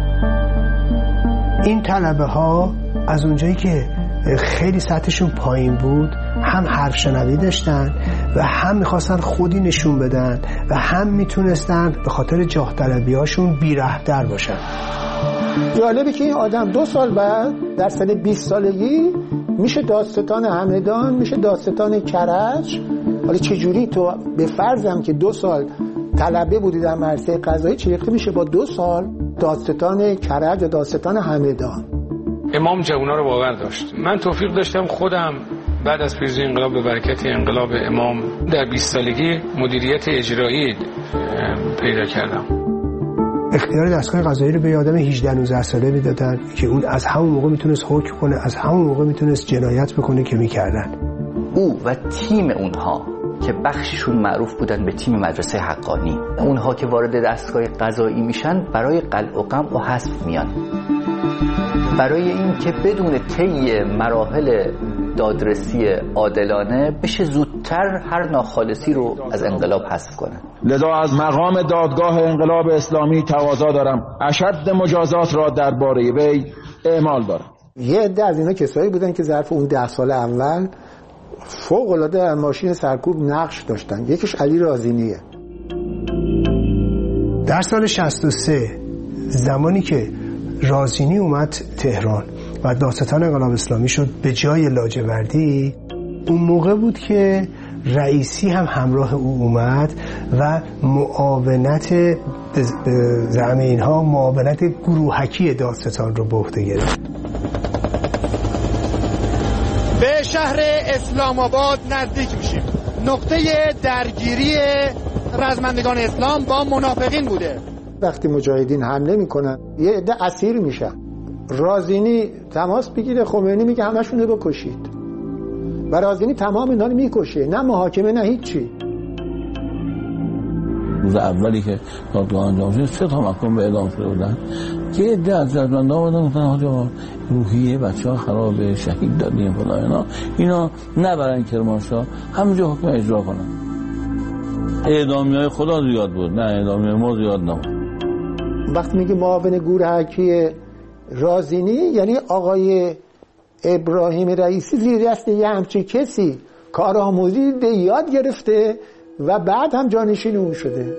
Speaker 14: این طلبه ها از اونجایی که خیلی سطحشون پایین بود هم حرف شنوی داشتن و هم میخواستن خودی نشون بدن و هم میتونستن به خاطر جاه طلبی هاشون بی‌رحم‌تر باشن.
Speaker 12: جالبه که این آدم 2 سال بعد در سن 20 سالگی میشه دادستان همدان، میشه دادستان کرج. حالا چجوری تو به فرضم که 2 سال طلبه بودی در مدرسه قضایی چریخته میشه با 2 سال دادستان کرج و دادستان همدان؟
Speaker 19: امام جوونا رو باور داشت. من توفیق داشتم خودم بعد از پیروزی انقلاب به برکت انقلاب امام در 20 سالگی مدیریت اجرایی پیدا کردم.
Speaker 14: اختیار دستگاه قضایی رو به آدم 18-19 ساله میدادن که اون از همون موقع میتونست حکم کنه، از همون موقع میتونست جنایت بکنه که میکردن.
Speaker 13: او و تیم اونها که بخششون معروف بودن به تیم مدرسه حقانی، اونها که وارد دستگاه قضایی میشن برای قلع و قمع و حذف میان، برای این که بدون طی مراحل دادرسی عادلانه بشه زودتر هر ناخالصی رو از انقلاب حذف کنه.
Speaker 20: لذا از مقام دادگاه انقلاب اسلامی تقاضا دارم اشد مجازات را درباره وی اعمال دارم.
Speaker 12: یه عده از اینا کسایی بودن که ظرف اون 10 سال اول فوق العاده در ماشین سرکوب نقش داشتن. یکیش علی رازینیه.
Speaker 14: در سال 63 زمانی که رازینی اومد تهران و دادستان انقلاب اسلامی شد به جای لاجوردی، اون موقع بود که رئیسی هم همراه او اومد و معاونت به زعم اینها معاونت گروهکی دادستان رو به عهده گرفت.
Speaker 21: به شهر اسلام آباد نزدیک میشیم. نقطه درگیری رزمندگان اسلام با منافقین بوده.
Speaker 12: وقتی مجاهدین حمله میکنن یه عده اسیر میشن، رازینی تماس بگیره، خمینی میگه همشون رو بکشید و رازینی تمام اینا رو میکشه، نه محاکمه نه هیچی.
Speaker 22: روز اولی که دادگاه انجام شد 3 تا محکوم به اعدام شده بودن که یه عده از جزمنده آمدن گفتن حاجا روحیه بچه‌ها خرابه، شهید دادیم فلان اینا نبرن کرمانشاه، همونجا حکم اجرا کنن. اعدامیای خدا زیاد بود، نه اعدامیای ما زیاد نبود.
Speaker 12: وقتی میگه معاون گورحکی رازینی یعنی آقای ابراهیم رئیسی زیر دست یه همچین کسی کارآموزی به یاد گرفته و بعد هم جانشین اون شده.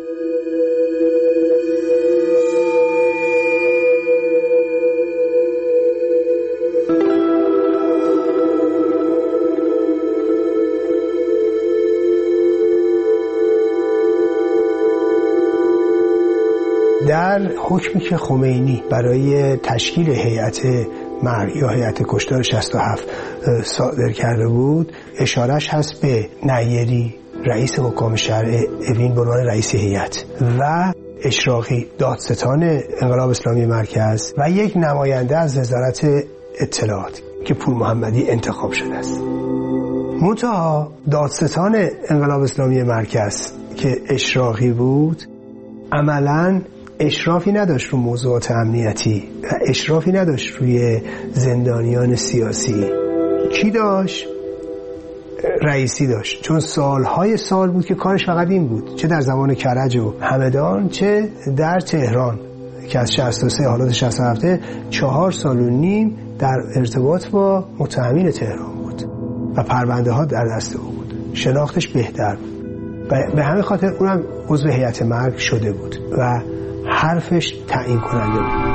Speaker 14: در حکمی که خمینی برای تشکیل هیئت مرگ یا هیئت کشتار 67 صادر کرده بود، اشارش هست به نیری رئیس حکام شرع اوین به عنوان رئیس هیئت و اشراقی دادستان انقلاب اسلامی مرکز و یک نماینده از وزارت اطلاعات که پور محمدی انتخاب شده است. منتها دادستان انقلاب اسلامی مرکز که اشراقی بود عملاً اشرافی نداشت رو موضوعات امنیتی و اشرافی نداشت روی زندانیان سیاسی. کی داشت؟ رئیسی داشت، چون سالهای سال بود که کارش فقط این بود، چه در زمان کرج و همدان چه در تهران که از 63 حالات 67 4.5 سال در ارتباط با متهمین تهران بود و پرونده ها در دست او بود، شناختش بهتر بود و به همین خاطر اونم عضو هیئت مرگ شده بود و حرفش تعیین کننده بود.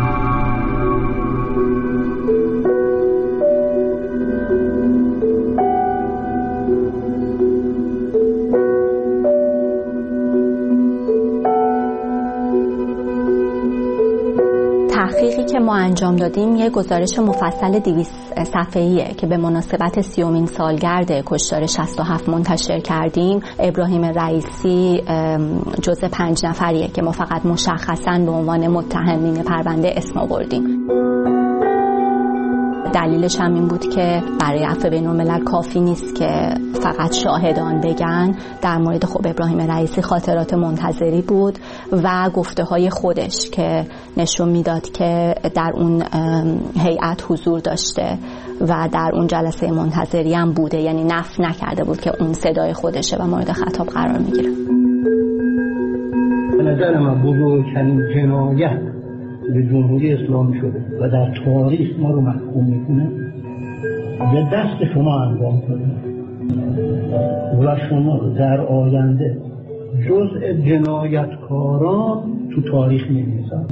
Speaker 10: تحقیقی که ما انجام دادیم یه گزارش مفصل 200 صفحه‌ایه که به مناسبت 30مین سالگرد کشتار 67 منتشر کردیم. ابراهیم رئیسی جزء 5 نفریه که ما فقط مشخصاً به عنوان متهمین پرونده اسم آوردیم. دلیلش هم این بود که برای عفو بین‌الملل کافی نیست که فقط شاهدان بگن. در مورد خب ابراهیم رئیسی خاطرات منتظری بود و گفته‌های خودش که نشون میداد که در اون هیئت حضور داشته و در اون جلسه منتظری هم بوده، یعنی نفی نکرده بود که اون صدای خودشه و مورد خطاب قرار میگیره.
Speaker 2: به نظر من بزرگترین جنایت به جمهوری اسلامی شده و در تاریخ ما رو محکوم میکنه به دست شما انجام کنید و شما در آینده جزء جنایتکاران تو تاریخ می‌نویسن.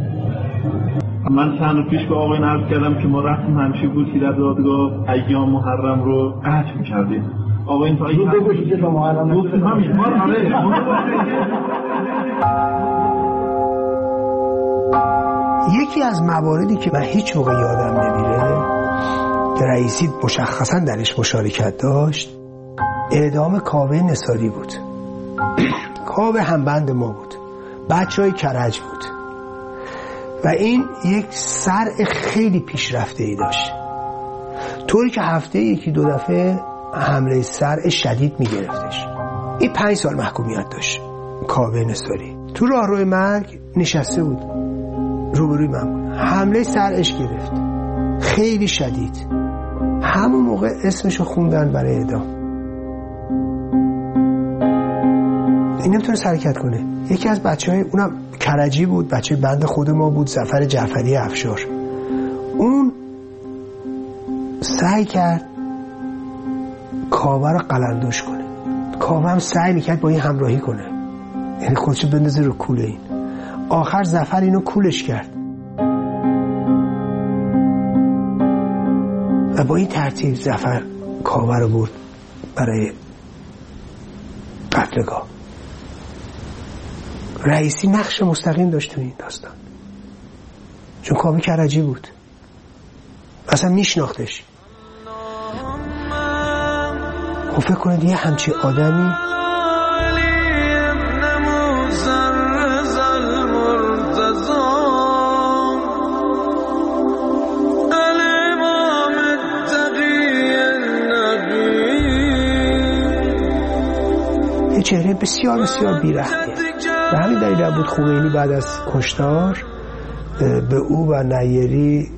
Speaker 3: من چند پیش به آقای عرض کردم که ما رسم همیشه بود که در دادگاه ایام محرم رو قطع می‌کردیم. آقا این تا این بگوشید که محرم بود همین
Speaker 14: یکی از مواردی که من هیچ موقع یادم نمیره که رئیسی مشخصا درش مشارکت داشت اعدام کاوه نصاری بود. کاوه همبند ما بود، بچه‌های کرج بود و این یک صرع خیلی پیشرفته ای داشت، طوری که هفته یکی دو دفعه حمله صرع شدید میگرفتش. این 5 سال محکومیت داشت. کاوه نصاری تو راهروی مرگ نشسته بود روبروی من بود. حمله صرعش گرفت خیلی شدید، همون موقع اسمشو خوندن برای اعدام. این نمیتونه حرکت کنه. یکی از بچه‌های اونم کرجی بود، بچه بند خود ما بود، ظفر جعفری افشار، اون سعی کرد کاوه رو قلندوش کنه. کاوه هم سعی میکرد با این همراهی کنه، یعنی خودشو بندازه رو کوله این. آخر ظفر اینو کولش کرد و با این ترتیب ظفر کاوه رو برد برای قتلگاه. رئیسی نقش مستقیم داشت تو این داستان، چون کاوه کرجی بود، اصلا میشناختش. خب فکر کنید یه همچی آدمی یه چهره بسیار بسیار بی‌رحمیه. به همین دلیل بود خمینی بعد از کشتار به او و نیری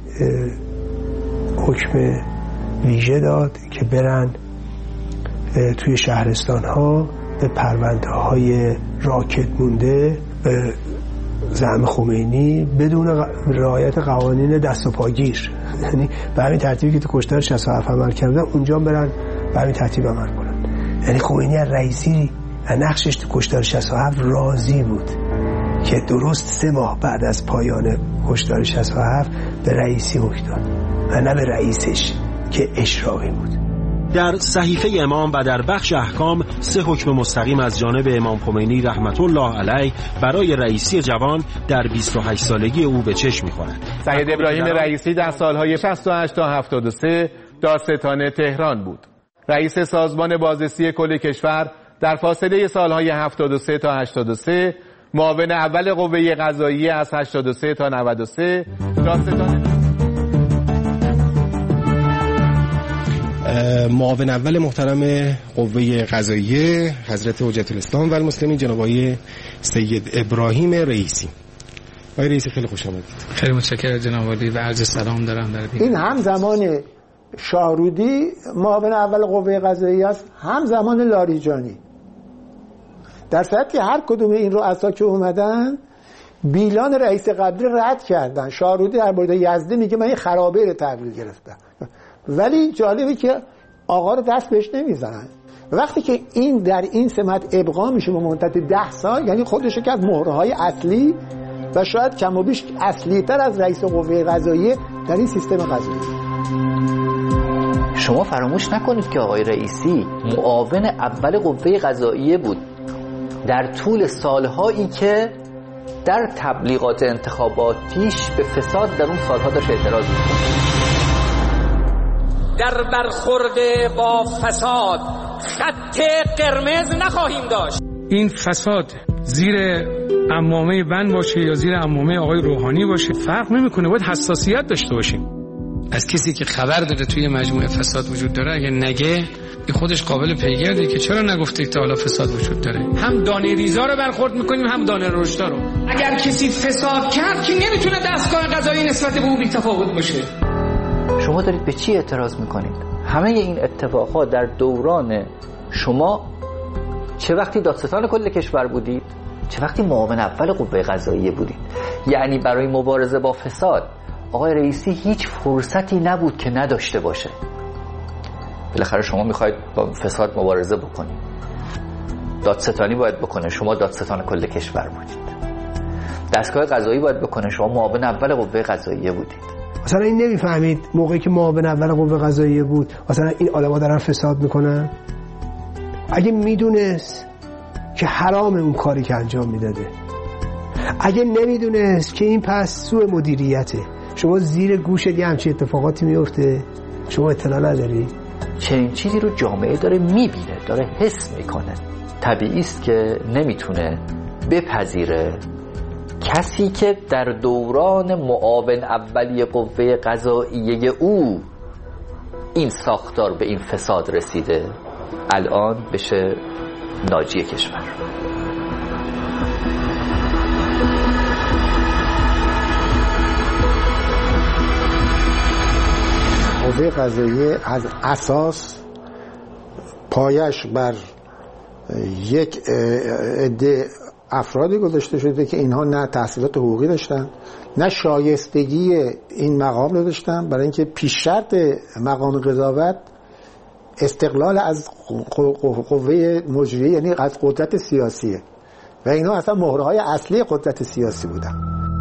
Speaker 14: حکم ویژه داد که برن توی شهرستان ها به پرونده های راکت مونده به زعم خمینی بدون رعایت قوانین دست و پاگیر، یعنی به همین ترتیبی که تو کشتار 67 عمل کردن اونجا برن به همین ترتیب عمل کنن. یعنی خمینی از رئیسی نقشش تو کشتار 67 راضی بود که درست 3 ماه بعد از پایان کشتار 67 به رئیسی حکم داد و نه به رئیسش که اشراقی بود.
Speaker 17: در صحیفه امام و در بخش احکام 3 حکم مستقیم از جانب امام خمینی رحمت الله علیه برای رئیسی جوان در 28 سالگی او به چشم می‌خورد.
Speaker 5: سید ابراهیم رئیسی در سالهای 68 تا 73 دادستان تهران بود. رئیس سازمان بازرسی کل کشور در فاصله سالهای 73 تا 83، معاون اول قوه قضاییه از 83 تا 93 دادستان
Speaker 7: معاون اول محترم قوه قضاییه حضرت حجت الاسلام و المسلمین جناب آقای سید ابراهیم رئیسی. آقای رئیسی خیلی خوش آمدید.
Speaker 19: خیلی متشکرم جناب عالی و عرض سلام دارم در
Speaker 12: این هم زمان شاهرودی معاون اول قوه قضاییه است، هم زمان لاریجانی. در صورتی که هر کدوم این رؤسا که اومدن بیلان رئیس قبلی رد کردن. شاهرودی در مورد یزدی میگه من یه خرابه رو تحویل گرفتم، ولی جالبه که آقا رو دست بهش نمیزنن. وقتی که این در این سمت ابقا میشه به مدت 10 سال، یعنی خودش که از مهرهای اصلی و شاید کم و بیش اصلی تر از رئیس قوه قضاییه در این سیستم قضایی.
Speaker 13: شما فراموش نکنید که آقای رئیسی معاون اول قوه قضاییه بود در طول سالهایی که در تبلیغات انتخاباتیش به فساد در اون سالها داشت اعتراض می‌کرد.
Speaker 8: در برخورد با فساد خط قرمز نخواهیم داشت.
Speaker 19: این فساد زیر عمامه من باشه یا زیر عمامه آقای روحانی باشه فرق نمیکنه، باید حساسیت داشته باشیم. از کسی که خبر داده توی مجموعه فساد وجود داره اگه نگه این خودش قابل پیگرده که چرا نگفته که حالا فساد وجود داره. هم دانه ریزا رو برخورد میکنیم هم دانه رشدا رو. اگر کسی فساد کرد که نمیتونه دستگاه قضایی نسبت به او بی‌تفاوت باشه.
Speaker 13: شما دارید به چی اعتراض میکنید؟ همه این اتفاقات در دوران شما، چه وقتی دادستان کل کشور بودید چه وقتی معاون اول قوه قضاییه بودید. یعنی برای مبارزه با فساد آقای رئیسی هیچ فرصتی نبود که نداشته باشه. بالاخره شما میخواید با فساد مبارزه بکنید، دادستانی باید بکنه، شما دادستان کل کشور بودید. دستگاه قضایی باید بکنه، شما معاون اول قوه قضاییه بودید.
Speaker 14: مثلا این نمیفهمید موقعی که معاون اول قوه قضاییه بود مثلا این آدم‌ها دارن فساد میکنن؟ اگه میدونست که حرام اون کاری که انجام میداده، اگه نمیدونست که این پس سوء مدیریته، شما زیر گوشت یه همچین اتفاقاتی میفته شما اطلاع نداری؟
Speaker 13: چنین چیزی رو جامعه داره میبینه، داره حس میکنه. طبیعی است که نمیتونه بپذیره کسی که در دوران معاون اولی قوه قضاییه او این ساختار به این فساد رسیده الان بشه ناجی کشور.
Speaker 12: قوه قضاییه از اساس پایش بر یک عده افرادی گذاشته شده که اینها نه تحصیلات حقوقی داشتن نه شایستگی این مقام رو داشتن، برای اینکه پیش شرط مقام قضاوت استقلال از قوه مجریه یعنی از قدرت سیاسیه و اینا اصلا مهرهای اصلی قدرت سیاسی بودن.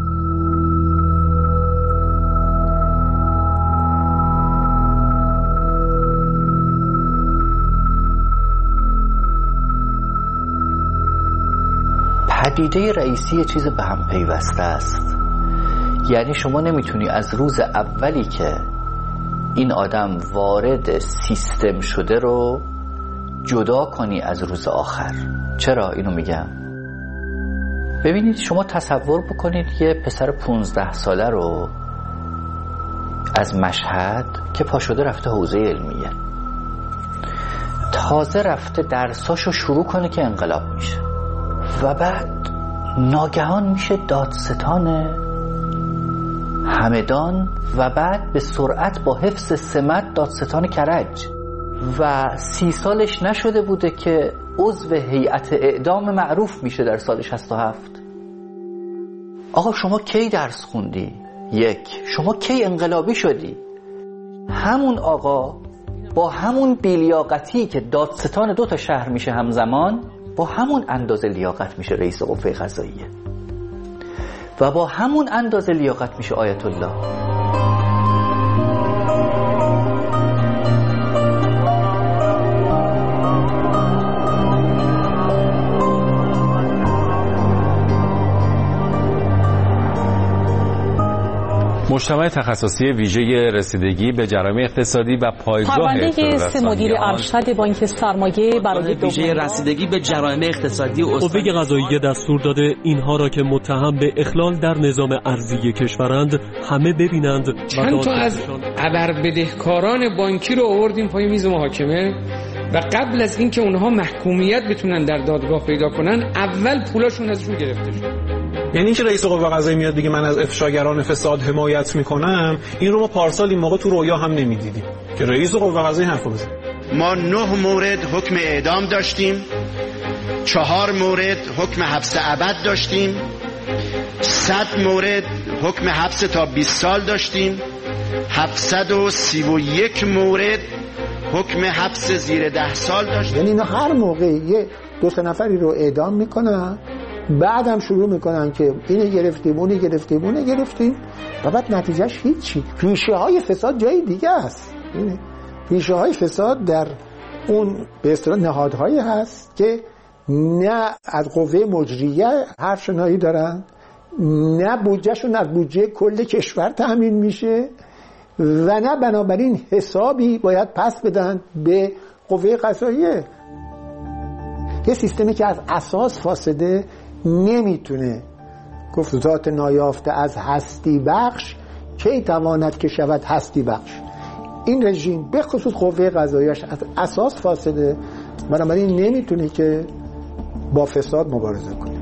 Speaker 13: پدیده رئیسی یه چیز به هم پیوسته است. یعنی شما نمیتونی از روز اولی که این آدم وارد سیستم شده رو جدا کنی از روز آخر. چرا اینو میگم؟ ببینید شما تصور بکنید یه پسر 15 ساله رو از مشهد که پا شده رفته حوزه علمیه، تازه رفته درساشو شروع کنه که انقلاب میشه و بعد ناگهان میشه دادستان همدان و بعد به سرعت با حفظ سمت دادستان کرج و 30 سالش نشده بوده که عضو هیئت اعدام معروف میشه در سال 67. آقا شما کی درس خوندی؟ شما کی انقلابی شدی؟ همون آقا با همون بیلیاقتی که دادستان 2 تا شهر میشه همزمان، با همون اندازه لیاقت میشه رئیس قوه قضاییه و با همون اندازه لیاقت میشه آیت الله.
Speaker 11: مجتمع تخصصی ویژه رسیدگی به جرایم اقتصادی و پایگاه
Speaker 4: پرونده مدیر ارشد بانک سرمایه برای
Speaker 6: ویژه رسیدگی به جرایم اقتصادی
Speaker 23: قوه قضاییه دستور داده اینها را که متهم به اخلال در نظام ارزی کشورند همه ببینند.
Speaker 19: چند تا از ابربدهکاران بانکی رو آوردیم پای میز محاکمه و قبل از اینکه اونها محکومیت بتونن در دادگاه پیدا کنن اول پولاشون ازشون گرفته شد.
Speaker 24: یعنی که رئیس قوه قضاییه میاد بگه من از افشاگران فساد حمایت میکنم، این رو ما پارسال این موقع تو رویا هم نمیدیدیم که رئیس قوه قضاییه حرف بزنه.
Speaker 25: ما 9 مورد حکم اعدام داشتیم، 4 مورد حکم حبس ابد داشتیم، 100 مورد حکم حبس تا 20 سال داشتیم، 731 مورد حکم حبس زیر 10 سال داشتیم.
Speaker 12: یعنی اینا هر موقع یه 2-3 نفری رو اعدام میکنن، بعدم شروع میکنن که اینو گرفتیم اونو گرفتیم و بعد نتیجهش هیچی. ریشه های فساد جای دیگه است. ریشه های فساد در اون به اصطلاح نهادهایی هست که نه از قوه مجریه حرف شنایی دارن، نه بودجهشون از بودجه کل کشور تامین میشه و نه بنابراین حسابی باید پس بدن به قوه قضاییه. یه سیستمی که از اساس فاسده نمیتونه گفت ذات نایافته از هستی بخش کی تواند که شود هستی بخش. این رژیم به خصوص قوه قضاییش از اساس فاسده، بنابراین نمیتونه که با فساد مبارزه کنه.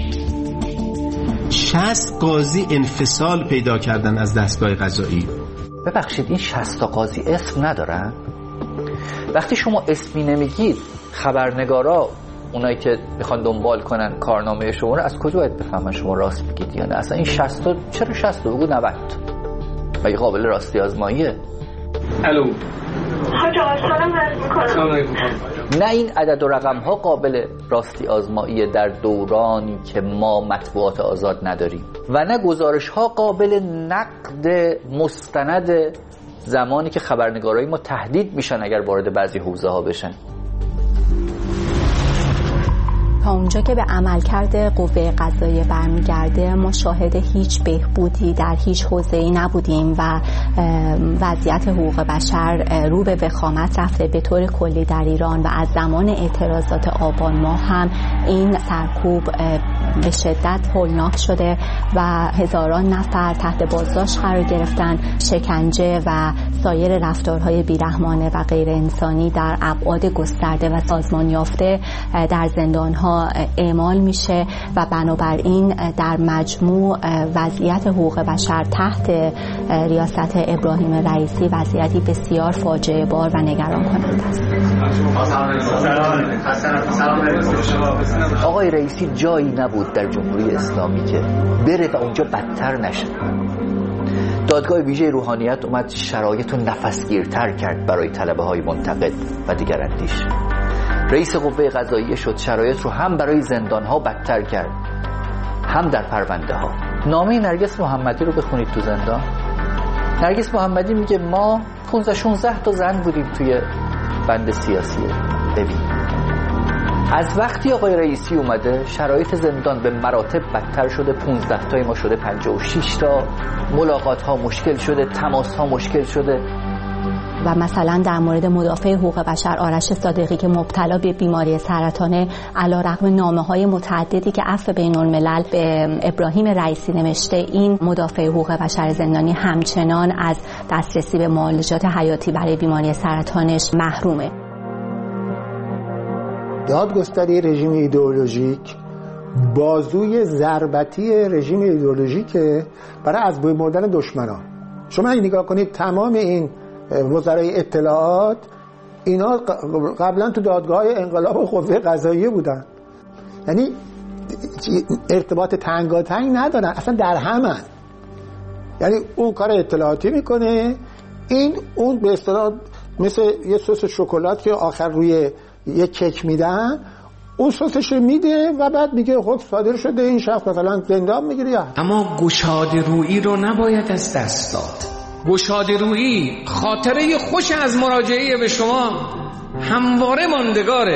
Speaker 17: 60 قاضی انفصال پیدا کردن از دستگاه قضایی.
Speaker 13: ببخشید این 60 قاضی اسم ندارن؟ وقتی شما اسمی نمیگید خبرنگارا اونایی که میخوان دنبال کنن کارنامه شما رو از کجا باید بفهمن شما راست میگید یا نه؟ اصلا این 60 چرا 60 بگو 90 مگه قابل راستی آزماییه؟
Speaker 26: الو حاج آقا سلام علیکم.
Speaker 13: نه این عدد و رقم ها قابل راستی آزماییه در دورانی که ما مطبوعات آزاد نداریم و نه گزارش ها قابل نقد مستند زمانی که خبرنگارای ما تهدید میشن اگر وارد بعضی حوزه ها بشن.
Speaker 10: تا اونجا که به عملکرد قوه قضاییه برمیگرده ما شاهد هیچ بهبودی در هیچ حوزه‌ای نبودیم و وضعیت حقوق بشر رو به وخامت رفته به طور کلی در ایران و از زمان اعتراضات آبان ماه هم این سرکوب به شدت هولناک شده و هزاران نفر تحت بازداشت قرار گرفتن، شکنجه و سایر رفتارهای بیرحمانه و غیر انسانی در ابعاد گسترده و سازمان یافته در زندان‌ها اعمال میشه و بنابراین در مجموع وضعیت حقوق بشر تحت ریاست ابراهیم رئیسی وضعیتی بسیار فاجعه بار و نگران کننده است.
Speaker 13: آقای رئیسی جایی نبود در جمهوری اسلامی که بره و اونجا بدتر نشه. دادگاه ویژه روحانیت اومد شرایط رو نفسگیرتر کرد برای طلبه‌های منتقد و دیگراندیش. رئیس قوه قضاییه شد شرایط رو هم برای زندان‌ها بدتر کرد هم در پرونده ها. نامه نرگس محمدی رو بخونید تو زندان. نرگس محمدی میگه ما 15-16 تا زن بودیم توی بند سیاسی. ببین از وقتی آقای رئیسی اومده شرایط زندان به مراتب بدتر شده. 15 تای ما شده 56 تا، ملاقات ها مشکل شده، تماس ها مشکل شده.
Speaker 10: و مثلا در مورد مدافع حقوق بشر آرش صادقی که مبتلا به بیماری سرطانه، علیرغم نامه‌های متعددی که عفو بین‌الملل به ابراهیم رئیسی نوشته، این مدافع حقوق بشر زندانی همچنان از دسترسی به معالجات حیاتی برای بیماری سرطانش محرومه.
Speaker 12: دادگستری رژیم ایدئولوژیک بازوی ضربتی رژیم ایدئولوژیکه برای از بین بردن دشمنان. شما اگه نگاه کنید تمام این وزرای اطلاعات اینا قبلا تو دادگاه انقلاب و قوه قضاییه بودن، یعنی ارتباط تنگاتنگ ندارن، اصلا در همن. یعنی اون کار اطلاعاتی میکنه، این اون به اصطلاح مثل یه سس شکلات که آخر روی یه کیک میدن، اون سسش میده و بعد میگه خب صادر شده، این شخص مثلا زندان میگیره. یا
Speaker 19: اما گشاده رویی رو نباید از دست داد. گشاده رویی خاطره خوش از مراجعه به شما همواره ماندگاره.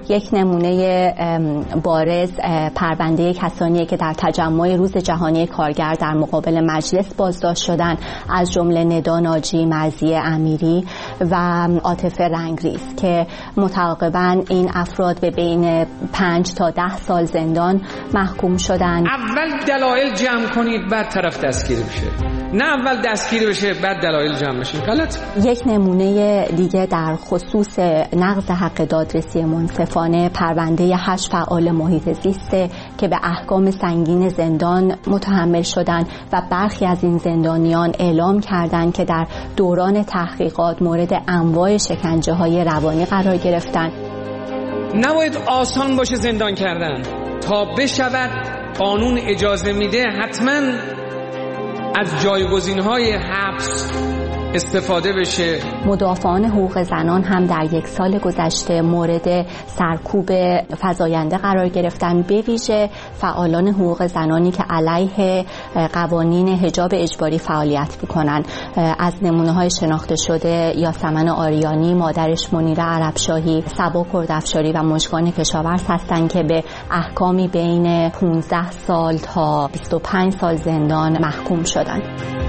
Speaker 10: یک نمونه بارز پرونده کسانی که در تجمع روز جهانی کارگر در مقابل مجلس بازداشت شدن، از جمله ندا ناجی، مرضیه امیری و عاطفه رنگریز که متعاقباً این افراد به بین 5 تا 10 سال زندان محکوم شدند.
Speaker 19: اول دلایل جمع کنید بعد طرف دستگیر بشه، نه اول دستگیر بشه بعد دلایل جمع بشه. غلط.
Speaker 10: یک نمونه دیگه در خصوص نقض حق دادرسی منصفانه پرونده 8 فعال محیط زیسته که به احکام سنگین زندان متحمل شدند و برخی از این زندانیان اعلام کردند که در دوران تحقیقات مورد انواع شکنجه‌های روانی قرار گرفتند.
Speaker 19: نباید آسان باشه زندان کردن. تا بشود قانون اجازه میده حتما از جایگزین‌های حبس استفاده بشه.
Speaker 10: مدافعان حقوق زنان هم در 1 سال گذشته مورد سرکوب فزاینده قرار گرفتن، به ویژه فعالان حقوق زنانی که علیه قوانین حجاب اجباری فعالیت می‌کنند. از نمونه‌های شناخته شده یاسمن آریانی، مادرش منیره عربشاهی، صبا کردافشاری و مژگان کشاورز هستند که به احکامی بین 15 سال تا 25 سال زندان محکوم شدند.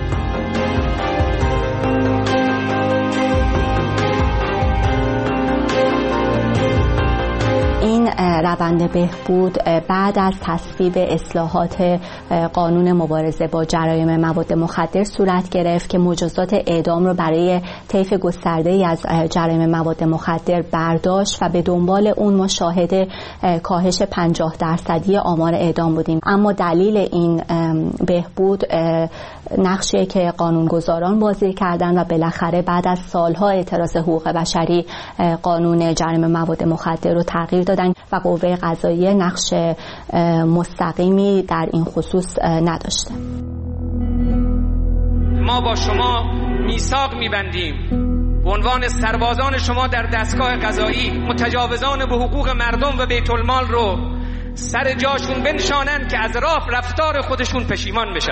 Speaker 10: روند بهبود بعد از تصویب اصلاحات قانون مبارزه با جرایم مواد مخدر صورت گرفت که مجازات اعدام رو برای طیف گسترده‌ای از جرایم مواد مخدر برداشت و به دنبال اون ما شاهد کاهش 50% آمار اعدام بودیم. اما دلیل این بهبود نقشی که قانونگذاران بازی کردن و بالاخره بعد از سالها اعتراض حقوق بشری قانون جرایم مواد مخدر رو تغییر دادن و قوه قضاییه نقش مستقیمی در این خصوص نداشته.
Speaker 8: ما با شما میثاق می‌بندیم به عنوان سربازان شما در دستگاه قضایی متجاوزان به حقوق مردم و بیت المال رو سر جاشون بنشانن که از رفتار خودشون پشیمان بشن.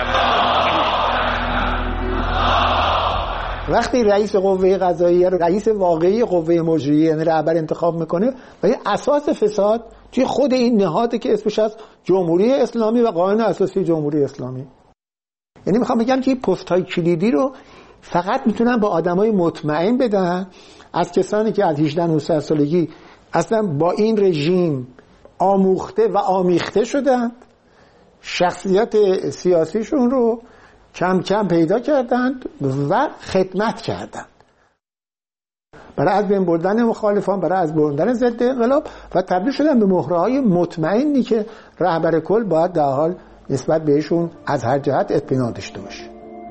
Speaker 12: وقتی رئیس قوه قضاییه رو رئیس واقعی قوه مجریه یعنی رهبر انتخاب میکنه و این اساس فساد توی خود این نهاده که اسمش از جمهوری اسلامی و قانون اساسی جمهوری اسلامی. یعنی میخوام بگم که این پست‌های کلیدی رو فقط میتونن با آدمای مطمئن بدن، از کسانی که از 18-19 سالگی اصلا با این رژیم آموخته و آمیخته شدن، شخصیت سیاسیشون رو کم کم پیدا کردند و خدمت کردند برای از بین بردن مخالفان، برای از بردن ضد انقلاب و تبدیل شدن به مهره‌های مطمئنی که رهبر کل باید در حال نسبت بهشون از هر جهت اطمینان داشته باشه.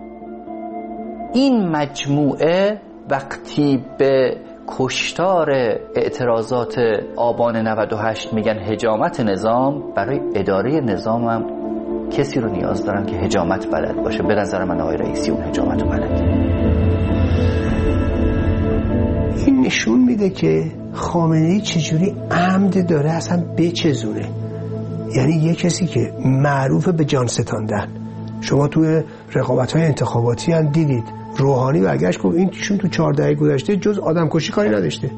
Speaker 13: این مجموعه وقتی به کشتار اعتراضات آبان 98 میگن هجامت نظام، برای اداره نظام هم کسی رو نیاز دارن که هجامت بلد باشه. به نظر من آقای رئیسی اون هجامت رو بلده.
Speaker 14: این نشون میده که خامنه‌ای چجوری عمد داره اصلا بچزونه. یعنی یه کسی که معروف به جان ستاندن، شما توی رقابت‌های انتخاباتی هم دیدید روحانی برگشت گفت این چون تو 4 دهه گذشته جز آدمکشی کاری نداشته.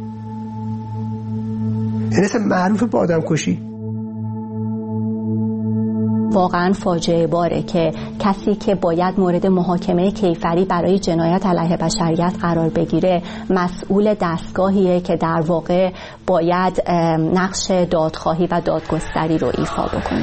Speaker 14: یعنی اصلا معروف به آدمکشی.
Speaker 10: واقعا فاجعه باره که کسی که باید مورد محاکمه کیفری برای جنایت علیه بشریت قرار بگیره مسئول دستگاهیه که در واقع باید نقش دادخواهی و دادگستری رو ایفا بکنه.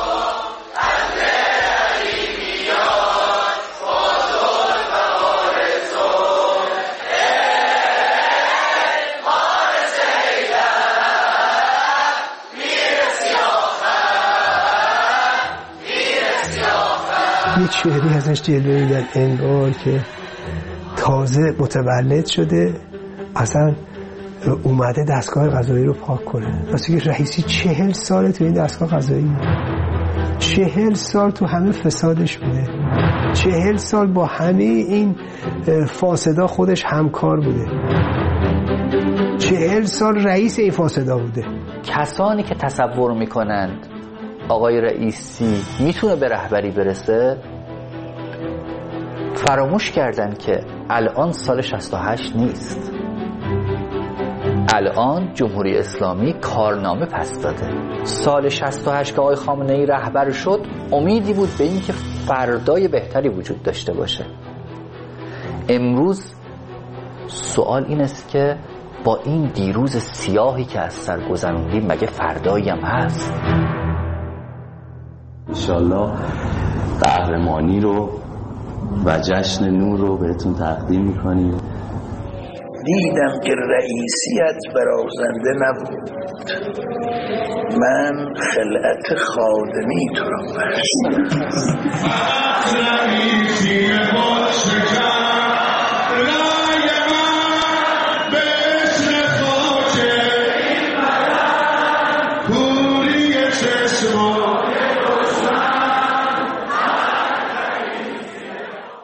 Speaker 14: یه چهره ازش جلوه میدن انگار که تازه متولد شده، اصلا اومده دستگاه قضایی رو پاک کنه. واسه که رئیسی 40 ساله تو این دستگاه قضایی، 40 سال تو همه فسادش بوده، 40 سال با همه این فاسدا خودش همکار بوده، 40 سال رئیس این فاسدا بوده.
Speaker 13: کسانی که تصور میکنند آقای رئیسی میتونه به رهبری برسه فراموش کردن که الان سال 68 نیست. الان جمهوری اسلامی کارنامه پس داده. سال 68 که آقای خامنه‌ای رهبر شد امیدی بود به این که فردای بهتری وجود داشته باشه. امروز سوال این است که با این دیروز سیاهی که از سر گذروندیم مگه فردایی هم هست؟
Speaker 1: انشالله قهرمانی رو و جشن نور رو بهتون تقدیم میکنیم.
Speaker 9: دیدم که رئیسیت برازنده نبود، من خلعت خادمی تو رو بستم.